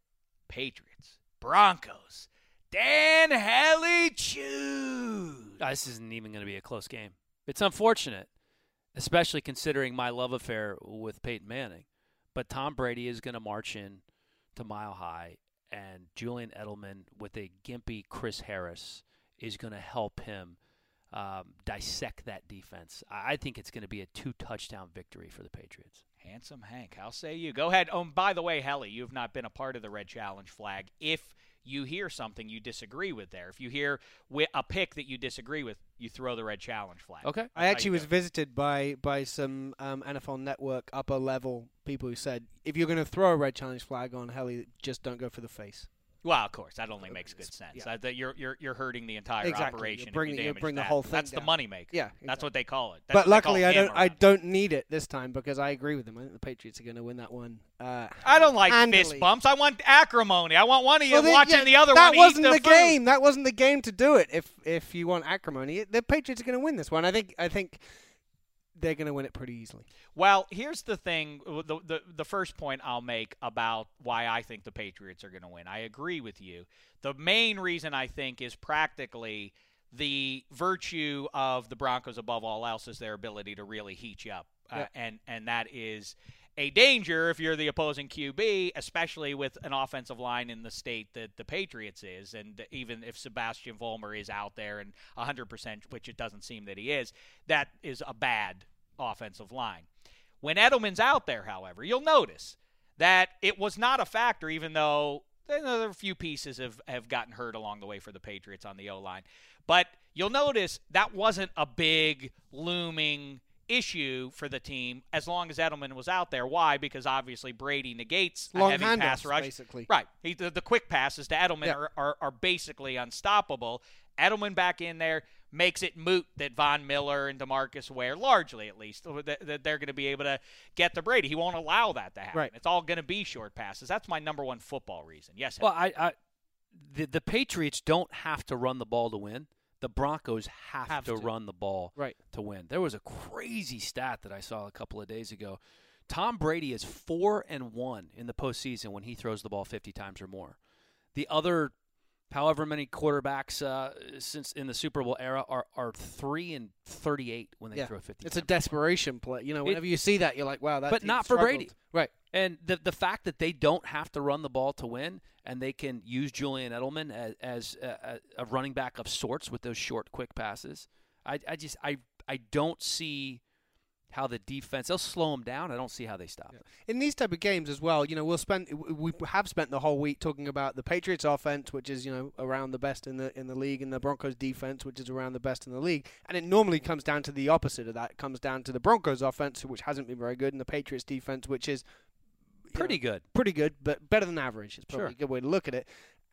[SPEAKER 1] Patriots, Broncos. Dan Hellie choose.
[SPEAKER 2] Uh, This isn't even going to be a close game. It's unfortunate, especially considering my love affair with Peyton Manning. But Tom Brady is going to march in to Mile High, and Julian Edelman with a gimpy Chris Harris is going to help him um, dissect that defense. I I think it's going to be a two-touchdown victory for the Patriots.
[SPEAKER 1] Handsome Hank, how say you? Go ahead. Oh, and by the way, Hellie, you have not been a part of the Red Challenge flag. If you hear something you disagree with there, if you hear wi- a pick that you disagree with, you throw the Red Challenge flag.
[SPEAKER 2] Okay.
[SPEAKER 1] That's
[SPEAKER 3] I
[SPEAKER 1] how
[SPEAKER 3] actually
[SPEAKER 1] you
[SPEAKER 3] was
[SPEAKER 1] do it.
[SPEAKER 3] visited by by some um, N F L Network upper level people who said, if you're going to throw a red challenge flag on Hellie, just don't go for the face.
[SPEAKER 1] Well, of course, that only makes good sense.
[SPEAKER 3] Yeah.
[SPEAKER 1] Uh, that you're you're you're hurting the entire
[SPEAKER 3] Exactly.
[SPEAKER 1] operation.
[SPEAKER 3] You're
[SPEAKER 1] if
[SPEAKER 3] bringing-
[SPEAKER 1] you
[SPEAKER 3] you're
[SPEAKER 1] damage
[SPEAKER 3] bringing the
[SPEAKER 1] that.
[SPEAKER 3] whole thing
[SPEAKER 1] That's
[SPEAKER 3] down.
[SPEAKER 1] the money maker.
[SPEAKER 3] Yeah,
[SPEAKER 1] That's
[SPEAKER 3] exactly.
[SPEAKER 1] what they call it. That's
[SPEAKER 3] But
[SPEAKER 1] what they call
[SPEAKER 3] luckily, I
[SPEAKER 1] hammer
[SPEAKER 3] don't. I
[SPEAKER 1] round.
[SPEAKER 3] don't need it this time because I agree with them. I think the Patriots are going to win that one. Uh,
[SPEAKER 1] I don't like
[SPEAKER 3] handily.
[SPEAKER 1] fist bumps. I want acrimony. I want one of you
[SPEAKER 3] Well, then,
[SPEAKER 1] watching
[SPEAKER 3] yeah,
[SPEAKER 1] the other
[SPEAKER 3] that
[SPEAKER 1] one
[SPEAKER 3] wasn't
[SPEAKER 1] eat the,
[SPEAKER 3] the
[SPEAKER 1] food.
[SPEAKER 3] game. That wasn't the game to do it. If if you want acrimony, the Patriots are going to win this one. I think. I think they're going to win it pretty easily.
[SPEAKER 1] Well, here's the thing. The, the the first point I'll make about why I think the Patriots are going to win. I agree with you. The main reason I think is practically the virtue of the Broncos above all else is their ability to really heat you up. Uh,
[SPEAKER 3] Yeah.
[SPEAKER 1] and, and that is a danger if you're the opposing Q B, especially with an offensive line in the state that the Patriots is. And even if Sebastian Vollmer is out there and one hundred percent, which it doesn't seem that he is, that is a bad offensive line. When Edelman's out there, however, you'll notice that it was not a factor, even though there are a few pieces have, have gotten hurt along the way for the Patriots on the O-line. But you'll notice that wasn't a big, looming issue for the team as long as Edelman was out there. Why? Because obviously Brady negates a
[SPEAKER 3] Long
[SPEAKER 1] heavy
[SPEAKER 3] handoffs,
[SPEAKER 1] pass rush.
[SPEAKER 3] basically.
[SPEAKER 1] Right. He, the, the quick passes to Edelman
[SPEAKER 3] Yeah.
[SPEAKER 1] are, are, are basically unstoppable. Edelman back in there makes it moot that Von Miller and DeMarcus Ware, largely at least, that, that they're going to be able to get to Brady. He won't allow that to happen.
[SPEAKER 3] Right.
[SPEAKER 1] It's all going to be short passes. That's my number one football reason. Yes,
[SPEAKER 2] Well, I, I the the Patriots don't have to run the ball to win. The Broncos have,
[SPEAKER 3] Have
[SPEAKER 2] to,
[SPEAKER 3] to.
[SPEAKER 2] run the ball
[SPEAKER 3] Right.
[SPEAKER 2] to win. There was a crazy stat that I saw a couple of days ago. Tom Brady is four and one in the postseason when he throws the ball fifty times or more. The other, however many quarterbacks uh, since in the Super Bowl era are are three and thirty-eight when they
[SPEAKER 3] Yeah.
[SPEAKER 2] throw fifty.
[SPEAKER 3] It's a
[SPEAKER 2] times.
[SPEAKER 3] desperation play. You know,
[SPEAKER 2] It-
[SPEAKER 3] whenever you see that, you're like, wow, that
[SPEAKER 2] But
[SPEAKER 3] team
[SPEAKER 2] not for
[SPEAKER 3] struggled.
[SPEAKER 2] Brady.
[SPEAKER 3] Right.
[SPEAKER 2] And the the fact that they don't have to run the ball to win, and they can use Julian Edelman as, as a, a running back of sorts with those short, quick passes. I, I just I I don't see how the defense, they'll slow them down. I don't see how they stop
[SPEAKER 3] Yeah.
[SPEAKER 2] it.
[SPEAKER 3] In these type of games as well, you know, we'll spend we have spent the whole week talking about the Patriots offense, which is, you know, around the best in the in the league, and the Broncos defense, which is around the best in the league. And it normally comes down to the opposite of that. It comes down to the Broncos offense, which hasn't been very good, and the Patriots defense, which is you
[SPEAKER 2] Pretty
[SPEAKER 3] know,
[SPEAKER 2] good.
[SPEAKER 3] pretty good, but better than average. It's probably
[SPEAKER 2] Sure.
[SPEAKER 3] a good way to look at it. And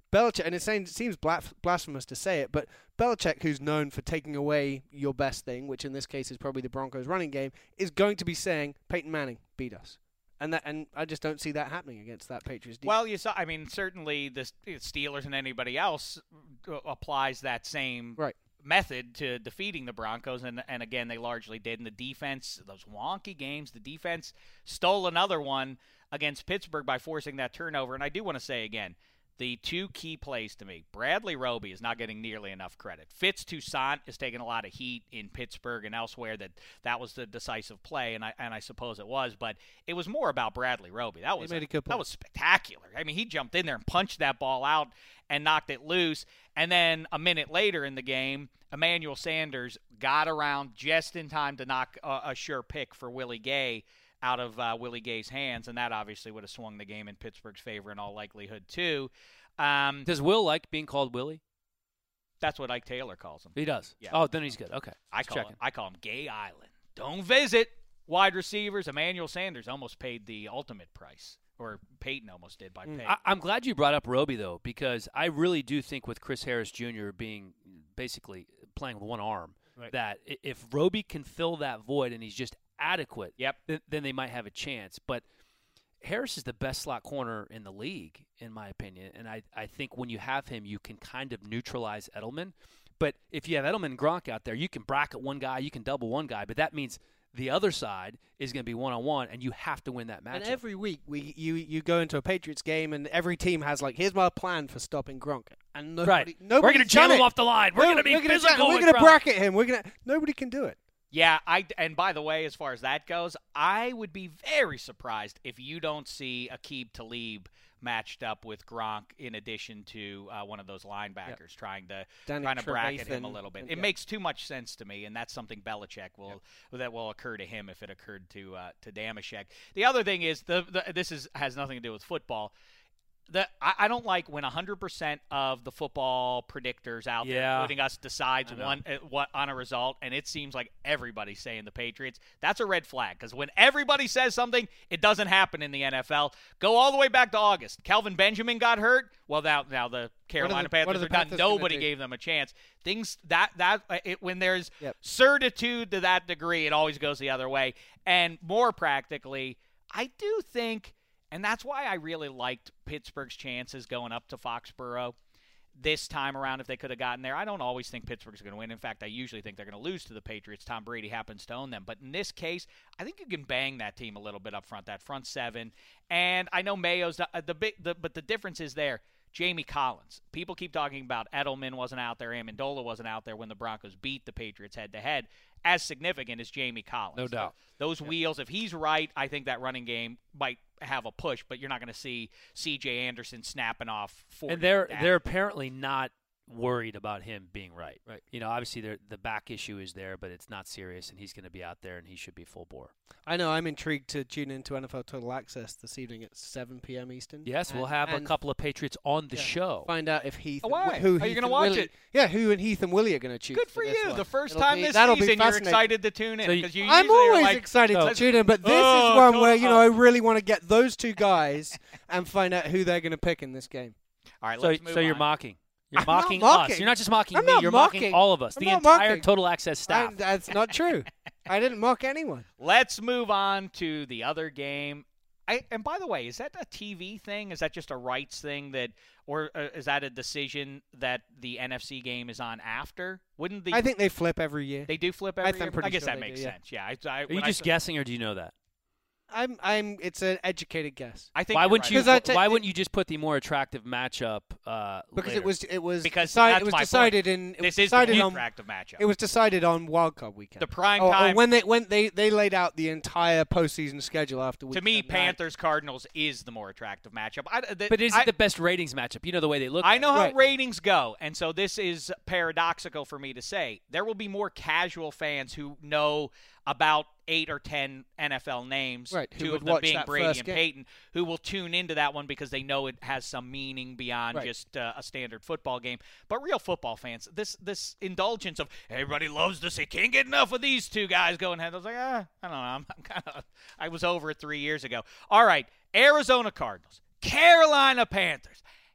[SPEAKER 3] Belichick, and it seems, seems blasphemous to say it, but Belichick, who's known for taking away your best thing, which in this case is probably the Broncos' running game, is going to be saying, Peyton Manning, beat us. And that, and I just don't see that happening against that Patriots defense.
[SPEAKER 1] Well, you saw. I mean, certainly the Steelers and anybody else applies that same
[SPEAKER 3] right.
[SPEAKER 1] method to defeating the Broncos, and and again, they largely did. And the defense, those wonky games, the defense stole another one against Pittsburgh by forcing that turnover. And I do want to say again, the two key plays to me, Bradley Roby is not getting nearly enough credit. Fitz Toussaint is taking a lot of heat in Pittsburgh and elsewhere that that was the decisive play, and I and I suppose it was, but it was more about Bradley Roby. That was
[SPEAKER 3] made a good point.
[SPEAKER 1] That was spectacular. I mean, he jumped in there and punched that ball out and knocked it loose, and then a minute later in the game, Emmanuel Sanders got around just in time to knock a, a sure pick for Willie Gay out of uh, Willie Gay's hands, and that obviously would have swung the game in Pittsburgh's favor in all likelihood, too. Um,
[SPEAKER 2] Does Will like being called Willie?
[SPEAKER 1] That's what Ike Taylor calls him.
[SPEAKER 2] He does?
[SPEAKER 1] Yeah.
[SPEAKER 2] Oh, then he's good. Okay.
[SPEAKER 1] I
[SPEAKER 2] Just
[SPEAKER 1] call, him,
[SPEAKER 2] checking.
[SPEAKER 1] I call him Gay Island. Don't visit. Wide receivers, Emmanuel Sanders almost paid the ultimate price, or Peyton almost did by
[SPEAKER 3] Mm.
[SPEAKER 1] pay.
[SPEAKER 2] I, I'm glad you brought up Roby, though, because I really do think with Chris Harris Junior being basically playing with one arm,
[SPEAKER 3] Right.
[SPEAKER 2] that i- if Roby can fill that void and he's just adequate,
[SPEAKER 1] Yep.
[SPEAKER 2] th- then they might have a chance. But Harris is the best slot corner in the league, in my opinion, and I, I think when you have him, you can kind of neutralize Edelman. But if you have Edelman and Gronk out there, you can bracket one guy, you can double one guy, but that means the other side is going to be one-on-one, and you have to win that matchup.
[SPEAKER 3] And every week we you you go into a Patriots game, and every team has like, here's my plan for stopping Gronk, and nobody,
[SPEAKER 2] right. We're
[SPEAKER 3] nobody's
[SPEAKER 2] going to jam
[SPEAKER 3] done
[SPEAKER 2] him
[SPEAKER 3] it.
[SPEAKER 2] off the line. We're
[SPEAKER 3] No,
[SPEAKER 2] going to be
[SPEAKER 3] we're gonna
[SPEAKER 2] physical.
[SPEAKER 3] We're
[SPEAKER 2] with
[SPEAKER 3] going to
[SPEAKER 2] Gronk.
[SPEAKER 3] bracket him. We're going to. Nobody can do it.
[SPEAKER 1] Yeah, I and by the way, as far as that goes, I would be very surprised if you don't see Aqib Talib matched up with Gronk in addition to uh, one of those linebackers
[SPEAKER 3] Yep.
[SPEAKER 1] trying to
[SPEAKER 3] Danny
[SPEAKER 1] trying to bracket him a
[SPEAKER 3] Trevathan,
[SPEAKER 1] little bit.
[SPEAKER 3] and-
[SPEAKER 1] It
[SPEAKER 3] yeah.
[SPEAKER 1] makes too much sense to me, and that's something Belichick will that will occur to him if it occurred to uh, to Damashek. The other thing is the, the this is has nothing to do with football. The, I, I don't like when one hundred percent of the football predictors out there,
[SPEAKER 2] Yeah.
[SPEAKER 1] including us, decides
[SPEAKER 2] I know.
[SPEAKER 1] one uh, what on a result, and it seems like everybody's saying the Patriots. That's a red flag, because when everybody says something, it doesn't happen in the N F L. Go all the way back to August. Kelvin Benjamin got hurt. Well, now now the Carolina
[SPEAKER 3] the- what
[SPEAKER 1] Panthers
[SPEAKER 3] are the
[SPEAKER 1] are done.
[SPEAKER 3] Panthers gonna
[SPEAKER 1] Nobody
[SPEAKER 3] do?
[SPEAKER 1] gave them a chance. Things that that uh, it, when there's
[SPEAKER 3] Yep.
[SPEAKER 1] certitude to that degree, it always goes the other way. And more practically, I do think. And that's why I really liked Pittsburgh's chances going up to Foxborough this time around if they could have gotten there. I don't always think Pittsburgh's going to win. In fact, I usually think they're going to lose to the Patriots. Tom Brady happens to own them. But in this case, I think you can bang that team a little bit up front, that front seven. And I know Mayo's the, the big, the, but the difference is there. Jamie Collins. People keep talking about Edelman wasn't out there, Amendola wasn't out there when the Broncos beat the Patriots head-to-head. As significant as Jamie Collins.
[SPEAKER 2] No doubt.
[SPEAKER 1] Those wheels, if he's right, I think that running game might have a push, but you're not going to see C J Anderson snapping off forty.
[SPEAKER 2] And they're
[SPEAKER 1] down.
[SPEAKER 2] they're apparently not worried about him being right.
[SPEAKER 3] Right.
[SPEAKER 2] You know, obviously they're- the back issue is there, but it's not serious, and he's going to be out there, and he should be full bore.
[SPEAKER 3] I know. I'm intrigued to tune into N F L Total Access this evening at seven p.m. Eastern.
[SPEAKER 2] Yes, we'll
[SPEAKER 3] And-
[SPEAKER 2] have a
[SPEAKER 3] and
[SPEAKER 2] couple of Patriots on the
[SPEAKER 3] yeah,
[SPEAKER 2] show.
[SPEAKER 3] Find out if Heath.
[SPEAKER 1] Oh,
[SPEAKER 3] and Wi-
[SPEAKER 1] why?
[SPEAKER 3] Who
[SPEAKER 1] Are you
[SPEAKER 3] Heath
[SPEAKER 1] gonna
[SPEAKER 3] and
[SPEAKER 1] watch
[SPEAKER 3] Willie,
[SPEAKER 1] it?
[SPEAKER 3] Yeah, who and Heath and Willie are going to choose.
[SPEAKER 1] Good for
[SPEAKER 3] this
[SPEAKER 1] you.
[SPEAKER 3] one.
[SPEAKER 1] The first
[SPEAKER 3] It'll
[SPEAKER 1] time
[SPEAKER 3] be-
[SPEAKER 1] this
[SPEAKER 3] that'll be
[SPEAKER 1] season, you're
[SPEAKER 3] fascinating.
[SPEAKER 1] excited to tune in
[SPEAKER 2] So you-
[SPEAKER 1] because you
[SPEAKER 3] I'm
[SPEAKER 1] usually are
[SPEAKER 3] always
[SPEAKER 1] like,
[SPEAKER 3] excited
[SPEAKER 1] "Oh,
[SPEAKER 3] to tune in, but this
[SPEAKER 1] oh,
[SPEAKER 3] is one
[SPEAKER 1] come
[SPEAKER 3] where you know
[SPEAKER 1] on."
[SPEAKER 3] I really want to get those two guys and find out who they're going to pick in this game.
[SPEAKER 1] All right,
[SPEAKER 2] So,
[SPEAKER 1] let's move
[SPEAKER 2] so you're
[SPEAKER 1] on.
[SPEAKER 2] mocking. You're
[SPEAKER 3] I'm not
[SPEAKER 2] mocking,
[SPEAKER 3] mocking.
[SPEAKER 2] us. You're not just mocking
[SPEAKER 3] I'm
[SPEAKER 2] me.
[SPEAKER 3] not
[SPEAKER 2] You're
[SPEAKER 3] mocking.
[SPEAKER 2] mocking all of us.
[SPEAKER 3] I'm
[SPEAKER 2] the
[SPEAKER 3] not
[SPEAKER 2] entire
[SPEAKER 3] mocking.
[SPEAKER 2] Total Access
[SPEAKER 3] I,
[SPEAKER 2] staff.
[SPEAKER 3] that's not true. I didn't mock anyone.
[SPEAKER 1] Let's move on to the other game. I, and by the way, is that a T V thing? Is that just a rights thing that, or uh, is that a decision that the N F C game is on after? Wouldn't the
[SPEAKER 3] I think they flip every year.
[SPEAKER 1] they do flip
[SPEAKER 3] I
[SPEAKER 1] every
[SPEAKER 3] think I'm
[SPEAKER 1] year?
[SPEAKER 3] pretty
[SPEAKER 1] I guess
[SPEAKER 3] sure
[SPEAKER 1] that
[SPEAKER 3] they
[SPEAKER 1] makes
[SPEAKER 3] do, yeah.
[SPEAKER 1] sense. Yeah. I, I,
[SPEAKER 2] Are you
[SPEAKER 1] when I
[SPEAKER 2] just
[SPEAKER 1] saw-
[SPEAKER 2] guessing, or do you know that?
[SPEAKER 3] I'm. I'm. It's an educated guess.
[SPEAKER 1] I think
[SPEAKER 2] Why
[SPEAKER 1] you're
[SPEAKER 2] wouldn't
[SPEAKER 1] right.
[SPEAKER 2] you?
[SPEAKER 3] 'Cause I ta-
[SPEAKER 2] why wouldn't you just put the more attractive matchup? Uh,
[SPEAKER 3] Because
[SPEAKER 2] later?
[SPEAKER 3] it was. It was.
[SPEAKER 1] Because
[SPEAKER 3] decided,
[SPEAKER 1] that's
[SPEAKER 3] it was
[SPEAKER 1] my
[SPEAKER 3] decided in. It
[SPEAKER 1] This
[SPEAKER 3] was
[SPEAKER 1] is the
[SPEAKER 3] decided
[SPEAKER 1] new
[SPEAKER 3] on.
[SPEAKER 1] attractive matchup.
[SPEAKER 3] It was decided on wildcard weekend.
[SPEAKER 1] the prime
[SPEAKER 3] Or- or
[SPEAKER 1] time.
[SPEAKER 3] when they when they they laid out the entire postseason schedule after.
[SPEAKER 1] to me,
[SPEAKER 3] weekend nine.
[SPEAKER 1] Panthers Cardinals is the more attractive matchup. I, the,
[SPEAKER 2] But is
[SPEAKER 1] I,
[SPEAKER 2] it the best ratings matchup? You know the way they look.
[SPEAKER 1] I
[SPEAKER 2] like.
[SPEAKER 1] know how
[SPEAKER 3] Right.
[SPEAKER 1] ratings go, and so this is paradoxical for me to say. There will be more casual fans who know about eight or ten N F L names,
[SPEAKER 3] Right, who
[SPEAKER 1] two
[SPEAKER 3] would
[SPEAKER 1] of them
[SPEAKER 3] watch
[SPEAKER 1] being
[SPEAKER 3] that
[SPEAKER 1] Brady
[SPEAKER 3] first
[SPEAKER 1] and
[SPEAKER 3] game.
[SPEAKER 1] Peyton, who will tune into that one because they know it has some meaning beyond
[SPEAKER 3] Right.
[SPEAKER 1] just uh, a standard football game. But real football fans, this this indulgence of everybody loves this, they can't get enough of these two guys going ahead. I was like, ah, I don't know. I'm, I'm kind of, I was over it three years ago. All right, Arizona Cardinals, Carolina Panthers.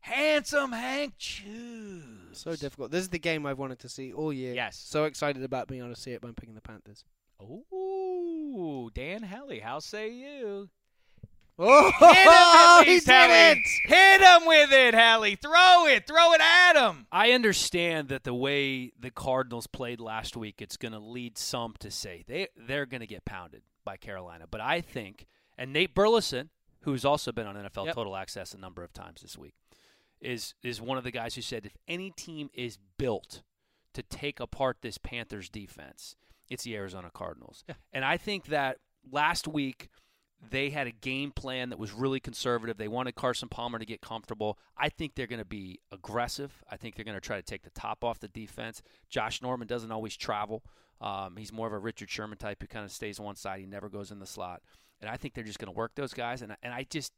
[SPEAKER 1] Handsome Hank choose.
[SPEAKER 3] So difficult. This is the game I've wanted to see all year.
[SPEAKER 1] Yes.
[SPEAKER 3] So excited about being able to see it by picking the Panthers.
[SPEAKER 1] Ooh, Dan Helly, how say you?
[SPEAKER 3] Oh,
[SPEAKER 1] Hit him at
[SPEAKER 3] he
[SPEAKER 1] least,
[SPEAKER 3] did
[SPEAKER 1] Helly.
[SPEAKER 3] it!
[SPEAKER 1] Hit him with it, Helly. Throw it. Throw it at him.
[SPEAKER 2] I understand that the way the Cardinals played last week, it's going to lead some to say they, they're going to get pounded by Carolina. But I think, and Nate Burleson, who's also been on N F L
[SPEAKER 3] Yep.
[SPEAKER 2] Total Access a number of times this week, is is one of the guys who said if any team is built to take apart this Panthers defense, it's the Arizona Cardinals.
[SPEAKER 3] Yeah.
[SPEAKER 2] And I think that last week they had a game plan that was really conservative. They wanted Carson Palmer to get comfortable. I think they're going to be aggressive. I think they're going to try to take the top off the defense. Josh Norman doesn't always travel. Um, he's more of a Richard Sherman type who kind of stays on one side. He never goes in the slot. And I think they're just going to work those guys. And, and I just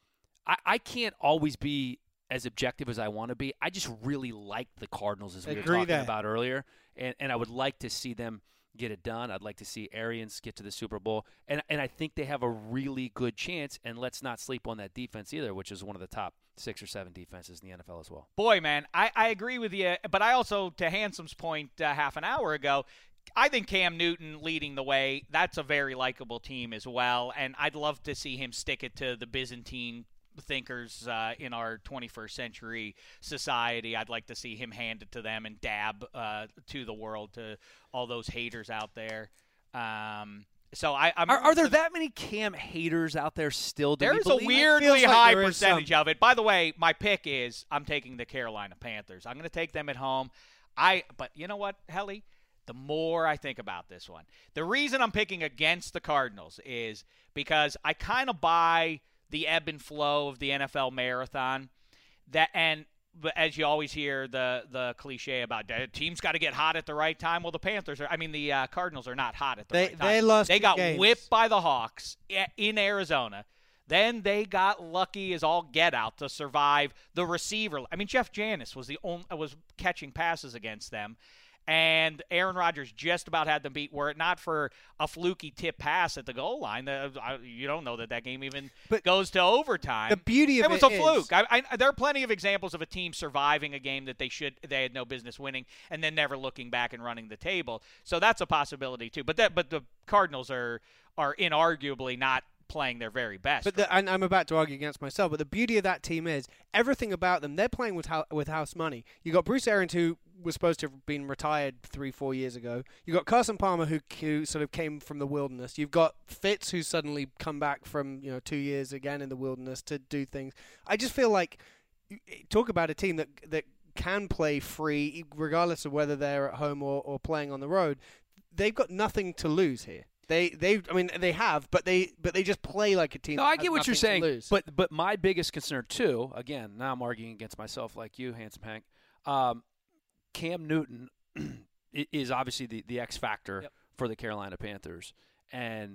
[SPEAKER 2] I, – I can't always be as objective as I want to be. I just really like the Cardinals, as we were
[SPEAKER 3] Agree
[SPEAKER 2] talking
[SPEAKER 3] there.
[SPEAKER 2] about earlier. And, and I would like to see them get it done. I'd like to see Arians get to the Super Bowl. And and I think they have a really good chance. And let's not sleep on that defense either, which is one of the top six or seven defenses in the N F L as well.
[SPEAKER 1] Boy, man, I, I agree with you. But I also, to Handsome's point uh, half an hour ago, I think Cam Newton leading the way, that's a very likable team as well. And I'd love to see him stick it to the Byzantine thinkers uh, in our twenty-first century society. I'd like to see him hand it to them and dab uh, to the world, to all those haters out there. Um, so I, I'm.
[SPEAKER 2] Are, are there that many Cam haters out there still? Do we
[SPEAKER 1] There's a
[SPEAKER 2] believe it?
[SPEAKER 1] weirdly
[SPEAKER 3] Feels like
[SPEAKER 1] high
[SPEAKER 3] there is
[SPEAKER 1] percentage
[SPEAKER 3] some.
[SPEAKER 1] of it. By the way, my pick is I'm taking the Carolina Panthers. I'm going to take them at home. I. But you know what, Helly? The more I think about this one, the reason I'm picking against the Cardinals is because I kind of buy the ebb and flow of the N F L marathon. That and but as you always hear the the cliche about the team's got to get hot at the right time. Well, the Panthers are. I mean, the uh, Cardinals are not hot at the
[SPEAKER 3] They-
[SPEAKER 1] right time.
[SPEAKER 3] they lost
[SPEAKER 1] They
[SPEAKER 3] two
[SPEAKER 1] got
[SPEAKER 3] games.
[SPEAKER 1] whipped by the Hawks in Arizona. Then they got lucky as all get out to survive the receiver. I mean, Jeff Janis was the only was catching passes against them. And Aaron Rodgers just about had them beat. Were it not for a fluky tip pass at the goal line, the, I, you don't know that that game even
[SPEAKER 3] But
[SPEAKER 1] goes to overtime.
[SPEAKER 3] the beauty of
[SPEAKER 1] it was
[SPEAKER 3] it
[SPEAKER 1] a
[SPEAKER 3] is-
[SPEAKER 1] fluke. I, I, there are plenty of examples of a team surviving a game that they should they had no business winning, and then never looking back and running the table. So that's a possibility too. But that but the Cardinals are are inarguably not playing their very best.
[SPEAKER 3] But the, and I'm about to argue against myself, but the beauty of that team is everything about them. They're playing with hou- with house money. You got Bruce Arians, who was supposed to have been retired three, four years ago. You got Carson Palmer, who, who sort of came from the wilderness. You've got Fitz, who's suddenly come back from you know two years again in the wilderness to do things. I just feel like talk about a team that that can play free, regardless of whether they're at home or, or playing on the road. They've got nothing to lose here. They, they, I mean, they have, but they, but they just play like a team.
[SPEAKER 2] No,
[SPEAKER 3] that
[SPEAKER 2] I
[SPEAKER 3] has
[SPEAKER 2] get what you're
[SPEAKER 3] nothing to
[SPEAKER 2] saying,
[SPEAKER 3] lose.
[SPEAKER 2] but but my biggest concern too, again, now I'm arguing against myself like you, Handsome Hank. Um, Cam Newton i- is obviously the, the X factor
[SPEAKER 3] Yep.
[SPEAKER 2] for the Carolina Panthers, and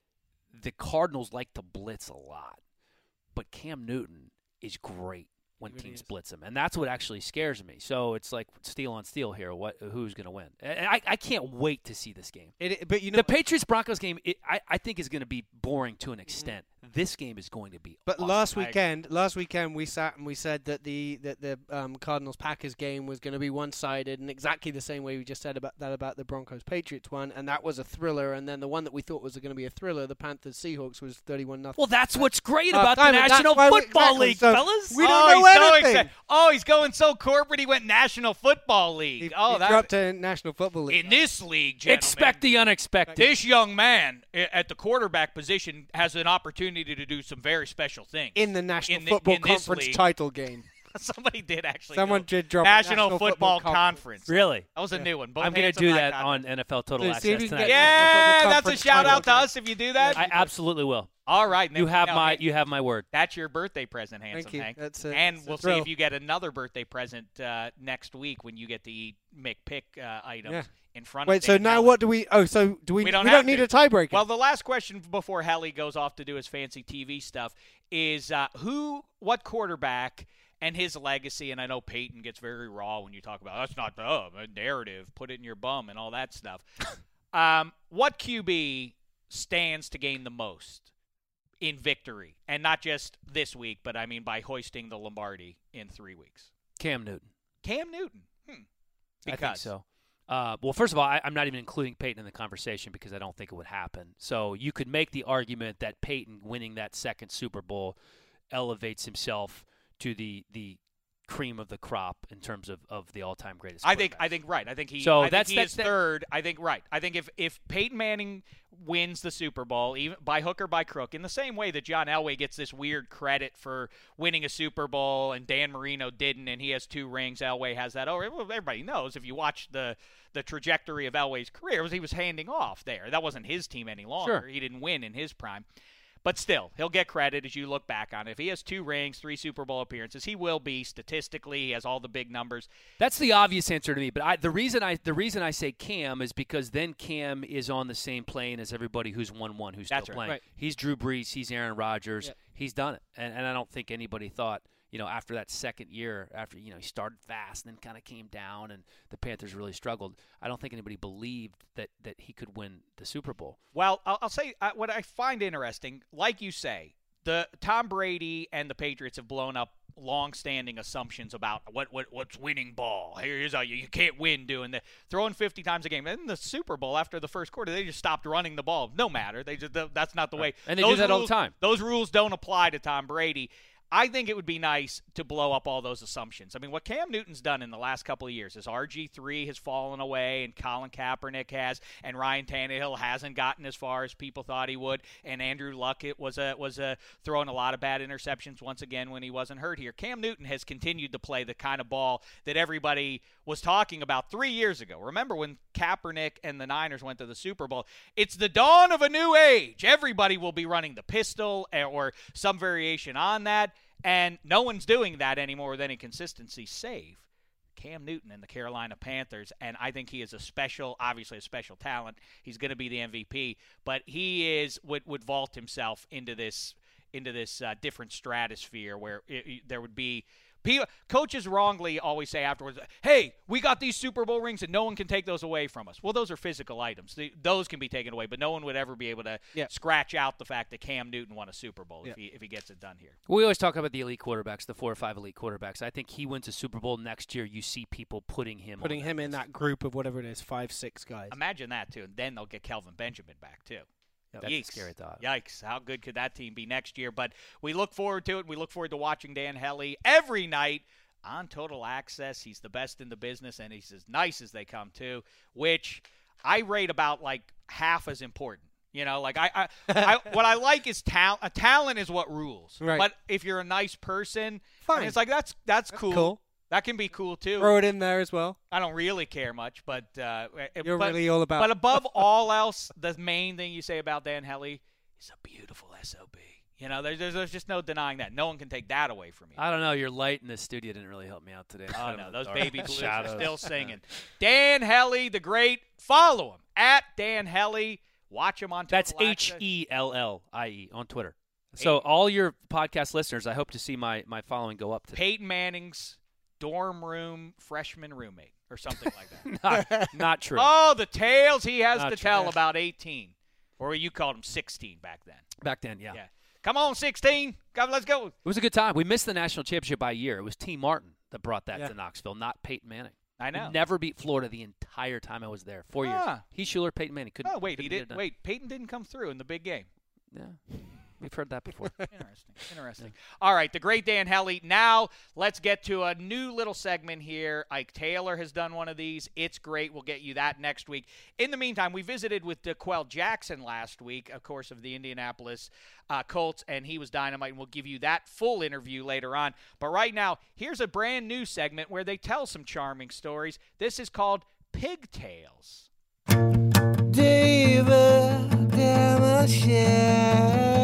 [SPEAKER 2] the Cardinals like to blitz a lot, but Cam Newton is great when
[SPEAKER 3] He really
[SPEAKER 2] teams
[SPEAKER 3] is.
[SPEAKER 2] blitz him, and that's what actually scares me. So it's like steel on steel here. What who's going to win? And I, I can't wait to see this game.
[SPEAKER 3] It, it- but you know,
[SPEAKER 2] The Patriots Broncos game, it, I, I think, is going to be boring to an extent. This game is going to be.
[SPEAKER 3] but
[SPEAKER 2] awesome.
[SPEAKER 3] last
[SPEAKER 1] I agree.
[SPEAKER 3] weekend, last weekend we sat and we said that the that the um, Cardinals Packers game was going to be one-sided, and exactly the same way we just said about that about the Broncos Patriots one, and that was a thriller. And then the one that we thought was going to be a thriller, the Panthers Seahawks, was thirty-one nothing.
[SPEAKER 2] Well, that's what's great
[SPEAKER 3] Uh,
[SPEAKER 2] about the
[SPEAKER 3] Simon, that's
[SPEAKER 2] National
[SPEAKER 3] why we-
[SPEAKER 2] Football
[SPEAKER 3] exactly,
[SPEAKER 2] League,
[SPEAKER 3] so
[SPEAKER 2] fellas.
[SPEAKER 3] we don't
[SPEAKER 1] oh,
[SPEAKER 3] know
[SPEAKER 1] he's so
[SPEAKER 3] anything.
[SPEAKER 1] excited. Oh, he's going so corporate. He went National Football League.
[SPEAKER 3] He,
[SPEAKER 1] oh,
[SPEAKER 3] he
[SPEAKER 1] that
[SPEAKER 3] dropped to National Football League.
[SPEAKER 1] in this league, gentlemen,
[SPEAKER 2] Expect the unexpected.
[SPEAKER 1] this young man i- at the quarterback position has an opportunity to do some very special things.
[SPEAKER 3] in the National
[SPEAKER 1] in the-
[SPEAKER 3] Football
[SPEAKER 1] in this
[SPEAKER 3] Conference
[SPEAKER 1] league.
[SPEAKER 3] title game.
[SPEAKER 1] Somebody did actually.
[SPEAKER 3] Someone
[SPEAKER 1] go,
[SPEAKER 3] did drop a
[SPEAKER 1] National,
[SPEAKER 3] National
[SPEAKER 1] Football,
[SPEAKER 3] Football
[SPEAKER 1] Conference.
[SPEAKER 2] Really?
[SPEAKER 1] That was a
[SPEAKER 3] Yeah.
[SPEAKER 1] new one. Both
[SPEAKER 2] I'm going
[SPEAKER 1] hands
[SPEAKER 2] to do
[SPEAKER 1] on
[SPEAKER 2] that
[SPEAKER 1] that
[SPEAKER 2] on N F L Total
[SPEAKER 3] So see if
[SPEAKER 2] Access
[SPEAKER 3] you can
[SPEAKER 2] tonight.
[SPEAKER 3] get-
[SPEAKER 1] Yeah,
[SPEAKER 3] Football
[SPEAKER 1] that's a
[SPEAKER 3] Conference
[SPEAKER 1] shout out to
[SPEAKER 3] title.
[SPEAKER 1] us if you do that.
[SPEAKER 2] I absolutely will.
[SPEAKER 1] All right,
[SPEAKER 2] You
[SPEAKER 1] now-
[SPEAKER 2] have
[SPEAKER 1] now,
[SPEAKER 2] my
[SPEAKER 1] Hank,
[SPEAKER 2] you have my word.
[SPEAKER 1] That's your birthday present, Handsome
[SPEAKER 3] Thank you.
[SPEAKER 1] Hank.
[SPEAKER 3] That's a,
[SPEAKER 1] and
[SPEAKER 3] that's a
[SPEAKER 1] we'll see
[SPEAKER 3] thrill.
[SPEAKER 1] if you get another birthday present uh, next week when you get to eat McPick uh, items
[SPEAKER 3] Yeah.
[SPEAKER 1] in front
[SPEAKER 3] Wait,
[SPEAKER 1] of
[SPEAKER 3] so
[SPEAKER 1] Dan
[SPEAKER 3] now
[SPEAKER 1] Helly.
[SPEAKER 3] what do we? Oh, so do we?
[SPEAKER 1] We don't
[SPEAKER 3] we
[SPEAKER 1] have
[SPEAKER 3] don't need
[SPEAKER 1] to.
[SPEAKER 3] a tiebreaker.
[SPEAKER 1] Well, the last question before Helly goes off to do his fancy T V stuff is uh, who, what quarterback and his legacy, and I know Peyton gets very raw when you talk about, that's not the uh, narrative, put it in your bum and all that stuff. um, what Q B stands to gain the most in victory, and not just this week, but I mean by hoisting the Lombardi in three weeks?
[SPEAKER 2] Cam Newton.
[SPEAKER 1] Cam Newton. Hmm. Because.
[SPEAKER 2] I think so. Uh, well, first of all, I, I'm not even including Peyton in the conversation because I don't think it would happen. So you could make the argument that Peyton winning that second Super Bowl elevates himself to the the cream of the crop in terms of, of the all-time greatest.
[SPEAKER 1] I think I think right. I think he.
[SPEAKER 2] So
[SPEAKER 1] I
[SPEAKER 2] that's
[SPEAKER 1] think he
[SPEAKER 2] that's
[SPEAKER 1] is
[SPEAKER 2] that,
[SPEAKER 1] third. I think right. I think if if Peyton Manning wins the Super Bowl, even by hook or by crook, in the same way that John Elway gets this weird credit for winning a Super Bowl and Dan Marino didn't, and he has two rings. Elway has that. Oh, everybody knows if you watch the the trajectory of Elway's career, was he was handing off there. That wasn't his team any longer.
[SPEAKER 2] Sure.
[SPEAKER 1] He didn't win in his prime. But still, he'll get credit as you look back on it. If he has two rings, three Super Bowl appearances, he will be statistically. He has all the big numbers.
[SPEAKER 2] That's the obvious answer to me. But I, the reason I the reason I say Cam is because then Cam is on the same plane as everybody who's won one who's
[SPEAKER 1] That's
[SPEAKER 2] still
[SPEAKER 1] right.
[SPEAKER 2] playing.
[SPEAKER 3] Right.
[SPEAKER 2] He's Drew Brees. He's Aaron Rodgers.
[SPEAKER 3] Yep.
[SPEAKER 2] He's done it. And, and I don't think anybody thought, you know, after that second year, after, you know, he started fast and then kind of came down and the Panthers really struggled, I don't think anybody believed that, that he could win the Super Bowl.
[SPEAKER 1] Well, I'll, I'll say uh, what I find interesting, like you say, the Tom Brady and the Patriots have blown up long-standing assumptions about what, what what's winning ball. Here's how you, you can't win doing that. Throwing fifty times a game. And in the Super Bowl, after the first quarter, they just stopped running the ball. No matter. They just That's not the way.
[SPEAKER 2] And they
[SPEAKER 1] those
[SPEAKER 2] do that
[SPEAKER 1] rules,
[SPEAKER 2] all the time.
[SPEAKER 1] Those rules don't apply to Tom Brady. I think it would be nice to blow up all those assumptions. I mean, what Cam Newton's done in the last couple of years is R G three has fallen away, and Colin Kaepernick has, and Ryan Tannehill hasn't gotten as far as people thought he would, and Andrew Luck it was a, was a, throwing a lot of bad interceptions once again when he wasn't hurt here. Cam Newton has continued to play the kind of ball that everybody was talking about three years ago. Remember when Kaepernick and the Niners went to the Super Bowl? It's the dawn of a new age. Everybody will be running the pistol or some variation on that. And no one's doing that anymore with any consistency, save Cam Newton and the Carolina Panthers. And I think he is a special, obviously a special talent. He's going to be the M V P, but he is would, would vault himself into this into this uh, different stratosphere where it, it, there would be people, coaches wrongly always say afterwards, hey, we got these Super Bowl rings and no one can take those away from us. Well, those are physical items. The, those can be taken away, but no one would ever be able to
[SPEAKER 3] Yeah.
[SPEAKER 1] scratch out the fact that Cam Newton won a Super Bowl
[SPEAKER 3] Yeah.
[SPEAKER 1] if he if he gets it done here.
[SPEAKER 2] We always talk about the elite quarterbacks, the four or five elite quarterbacks. I think he wins a Super Bowl next year. You see people putting him
[SPEAKER 3] Putting
[SPEAKER 2] on
[SPEAKER 3] him in that group of whatever it is, five, six guys.
[SPEAKER 1] Imagine that, too. And then they'll get Kelvin Benjamin back, too.
[SPEAKER 2] That's
[SPEAKER 1] Yikes.
[SPEAKER 2] a scary thought.
[SPEAKER 1] Yikes. How good could that team be next year? But we look forward to it. We look forward to watching Dan Hellie every night on Total Access. He's the best in the business, and he's as nice as they come, too, which I rate about, like, half as important. You know, like, I, I, I what I like is talent. A talent is what rules.
[SPEAKER 3] Right.
[SPEAKER 1] But if you're a nice person,
[SPEAKER 3] Fine.
[SPEAKER 1] I mean, it's like, that's that's,
[SPEAKER 3] That's
[SPEAKER 1] cool.
[SPEAKER 3] cool.
[SPEAKER 1] That can be cool, too.
[SPEAKER 3] Throw it in there as well.
[SPEAKER 1] I don't really care much, but uh,
[SPEAKER 3] You're
[SPEAKER 1] but,
[SPEAKER 3] really all about.
[SPEAKER 1] But above all else, the main thing you say about Dan Hellie is a beautiful S O B. You know, there's, there's there's just no denying that. No one can take that away from you.
[SPEAKER 2] I don't know. Your light in the studio didn't really help me out today.
[SPEAKER 1] Oh no, those baby blues are
[SPEAKER 2] Shadows.
[SPEAKER 1] still singing. Dan Hellie, the great. Follow him at Dan Hellie. Watch him on.
[SPEAKER 2] That's
[SPEAKER 1] Total
[SPEAKER 2] H
[SPEAKER 1] Access.
[SPEAKER 2] E L L I E on Twitter. So all your podcast listeners, I hope to see my, my following go up today.
[SPEAKER 1] Peyton Manning's dorm room freshman roommate or something like that.
[SPEAKER 2] Not, not true.
[SPEAKER 1] Oh, the tales he has
[SPEAKER 2] Not
[SPEAKER 1] to
[SPEAKER 2] true.
[SPEAKER 1] tell about eighteen, or you called him sixteen back then.
[SPEAKER 2] Back then, yeah.
[SPEAKER 1] Yeah. Come on, sixteen. Come, let's go.
[SPEAKER 2] It was a good time. We missed the national championship by a year. It was T. Martin that brought that
[SPEAKER 3] Yeah.
[SPEAKER 2] to Knoxville, not Peyton Manning.
[SPEAKER 1] I know.
[SPEAKER 2] We never beat Florida the entire time I was there. Four years.
[SPEAKER 1] Ah.
[SPEAKER 2] He, Schuler, Peyton Manning. Couldn't,
[SPEAKER 1] Oh, wait, he
[SPEAKER 2] couldn't get it
[SPEAKER 1] did.
[SPEAKER 2] done.
[SPEAKER 1] Wait, Peyton didn't come through in the big game.
[SPEAKER 2] Yeah. We've heard that before.
[SPEAKER 1] Interesting. Interesting. All right, the great Dan Hellie. Now let's get to a new little segment here. Ike Taylor has done one of these. It's great. We'll get you that next week. In the meantime, we visited with DeQuell Jackson last week, of course, of the Indianapolis uh, Colts, and he was dynamite, and we'll give you that full interview later on. But right now, here's a brand new segment where they tell some charming stories. This is called Pigtails.
[SPEAKER 7] David Damashek.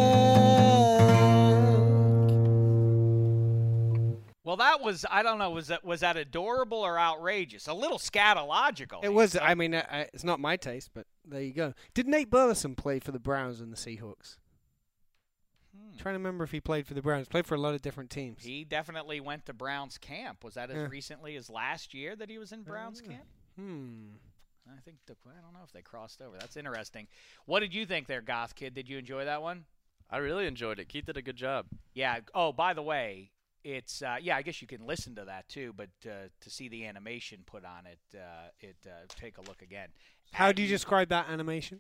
[SPEAKER 1] Well, that was, I don't know, was that was that adorable or outrageous? A little scatological.
[SPEAKER 3] It was. I mean, uh, uh, it's not my taste, but there you go. Did Nate Burleson play for the Browns and the Seahawks?
[SPEAKER 1] Hmm.
[SPEAKER 3] Trying to remember if he played for the Browns. Played for a lot of different teams.
[SPEAKER 1] He definitely went to Browns camp. Was that as
[SPEAKER 3] Yeah.
[SPEAKER 1] recently as last year that he was in Browns
[SPEAKER 3] Yeah.
[SPEAKER 1] camp?
[SPEAKER 3] Hmm.
[SPEAKER 1] I think the, I don't know if they crossed over. That's interesting. What did you think there, Goth Kid? Did you enjoy that one?
[SPEAKER 6] I really enjoyed it. Keith did a good job.
[SPEAKER 1] Yeah. Oh, by the way, it's uh, yeah. I guess you can listen to that too, but uh, to see the animation put on it, uh, it uh, take a look again.
[SPEAKER 3] How
[SPEAKER 1] And
[SPEAKER 3] do you describe that animation?